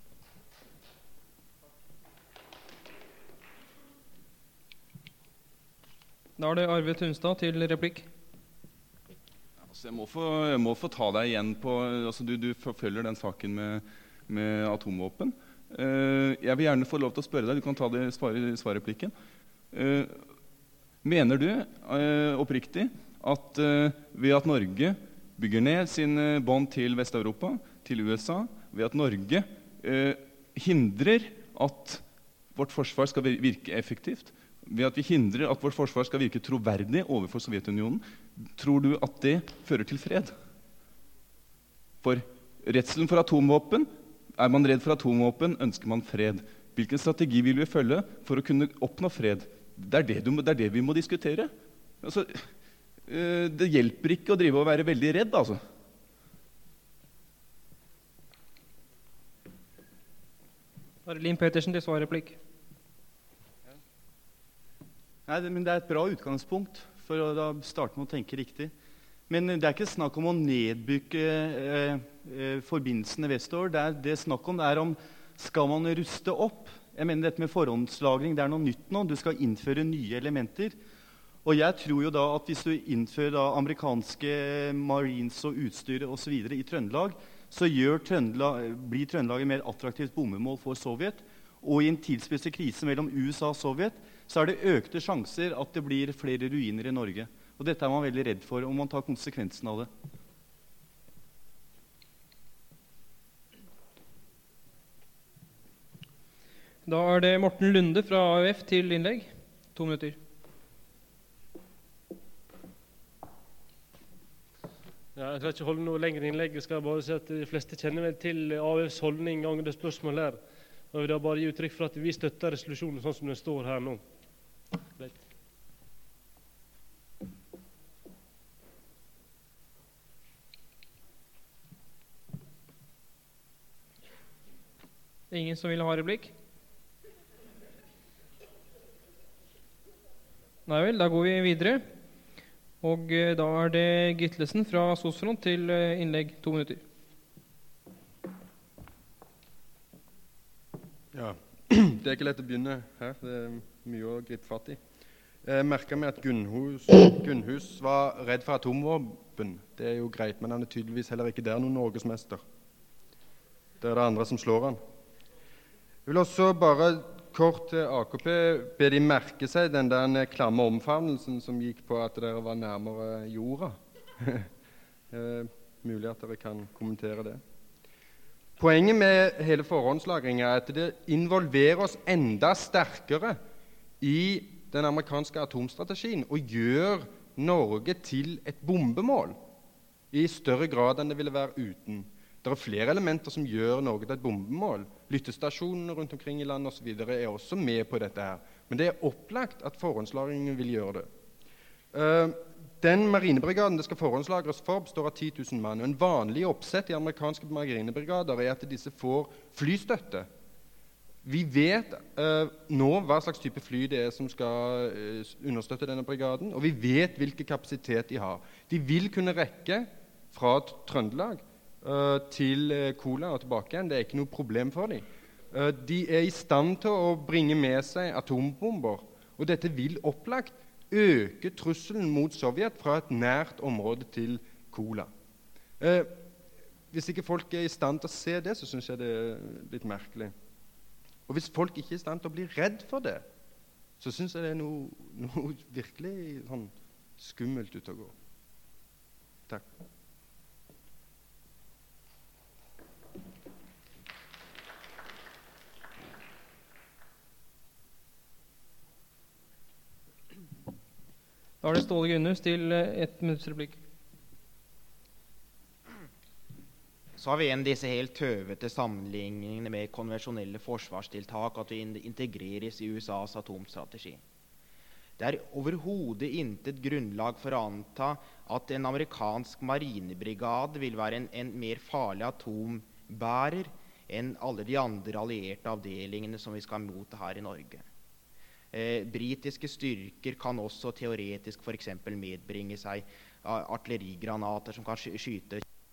Da er det Arve Tunstad til replikk. Jeg må få ta deg igjen på du forfølger den saken med atomvåpen. Jeg vil gjerne få lov til å spørre deg. Du kan ta det i svarreplikken. Mener du oppriktig at ved at Norge bygger ned sine bånd til Vest-Europa, til USA, ved at Norge hindrer at vårt forsvar skal virke effektivt, ved at vi hindrer at vårt forsvar skal virke troverdig overfor Sovjetunionen, tror du at det fører til fred? For redselen for atomvåpen, er man redd for atomvåpen, ønsker man fred. Hvilken strategi vil vi følge for å kunne oppnå fred? Det er det vi må diskutere. Det hjelper ikke å drive og være veldig redd, altså. Da er det Lind Pettersen til svarreplikk. Nei, men det er et bra utgangspunkt for å starte med å tenke riktig. Men det er ikke snakk om å nedbygge forbindelsene vestover. Det snakk om det er om skal man ruste opp. Jeg mener dette med forhåndslagring, det er noe nytt nå. Du skal innføre nye elementer. Og jeg tror jo da at hvis du innfører da amerikanske marines og utstyr og så videre i Trøndelag, så blir Trøndelag et mer attraktivt bombemål for Sovjet. Og i en tilspisset krise mellom USA og Sovjet, så er det økte sjanser at det blir flere ruiner i Norge. Og dette er man veldig redd for, og man tar konsekvensen av det. Da er det Morten Lunde fra AUF til innlegg. 2 minutter. Ja, jeg skal ikke holde noe lengre innlegg. Jeg skal bare si at de fleste kjenner vel til AUFs holdning angående det spørsmålet her. Og jeg vil da bare gi uttrykk for at vi støtter resolusjonen sånn som den står her nå. Greit. Ingen som vil ha replikk? Nei vel, da går vi videre. Og da er det Gitlesen fra SOS-front til innlegg 2 minutter. Ja, det er ikke lett å begynne her. Det er mye å gripe fatt i. Jeg merket meg at Gunnhus var redd for atomvåpen. Det er jo greit, men han er tydeligvis heller ikke der noen norgesmester. Det er det andre som slår han. Jeg vil også bare kort til AKP be de merke seg den der klamme omfavnelsen som gikk på at dere var nærmere jorda. Mulig at dere kan kommentere det. Poenget med hele forhåndslagringen er at det involverer oss enda sterkere i den amerikanske atomstrategien og gjør Norge til et bombemål i større grad enn det ville være uten. Det er flere elementer som gjør Norge til et bombemål. Lyttestasjonene rundt omkring i landet og så videre er også med på dette her. Men det er opplagt at forhåndslagringen vil gjøre det. Den marinebrigaden det skal forhåndslagres for, består av 10 000 mann. En vanlig oppsett i amerikanske marinebrigader er at disse får flystøtte. Vi vet nå hva slags type fly det er som skal understøtte denne brigaden, og vi vet hvilken kapasitet de har. De vil kunne rekke fra Trøndelag til Kola og tilbake igjen. Det er ikke noe problem for dem. De er i stand til å bringe med seg atombomber, og dette vil opplagt øke trusselen mot Sovjet fra et nært område til Kola. Hvis ikke folk er i stand til å se det, så synes jeg det er litt merkelig. Og hvis folk ikke er i stand til å bli redd for det, så synes jeg det er noe virkelig sånn skummelt ut å gå. Takk. Da er det Ståle Gunnhus til 1 minutts replikk. Så har vi igjen disse helt tøvete sammenligningene med konvensjonelle forsvarstiltak, at det integreres i USAs atomstrategi. Det er overhodet intet grunnlag for å anta at en amerikansk marinebrigade vil være en mer farlig atombærer enn alle de andre allierte avdelingene som vi skal motta her i Norge. Britiske styrker kan også teoretisk for eksempel medbringe seg artillerigranater som kan skyte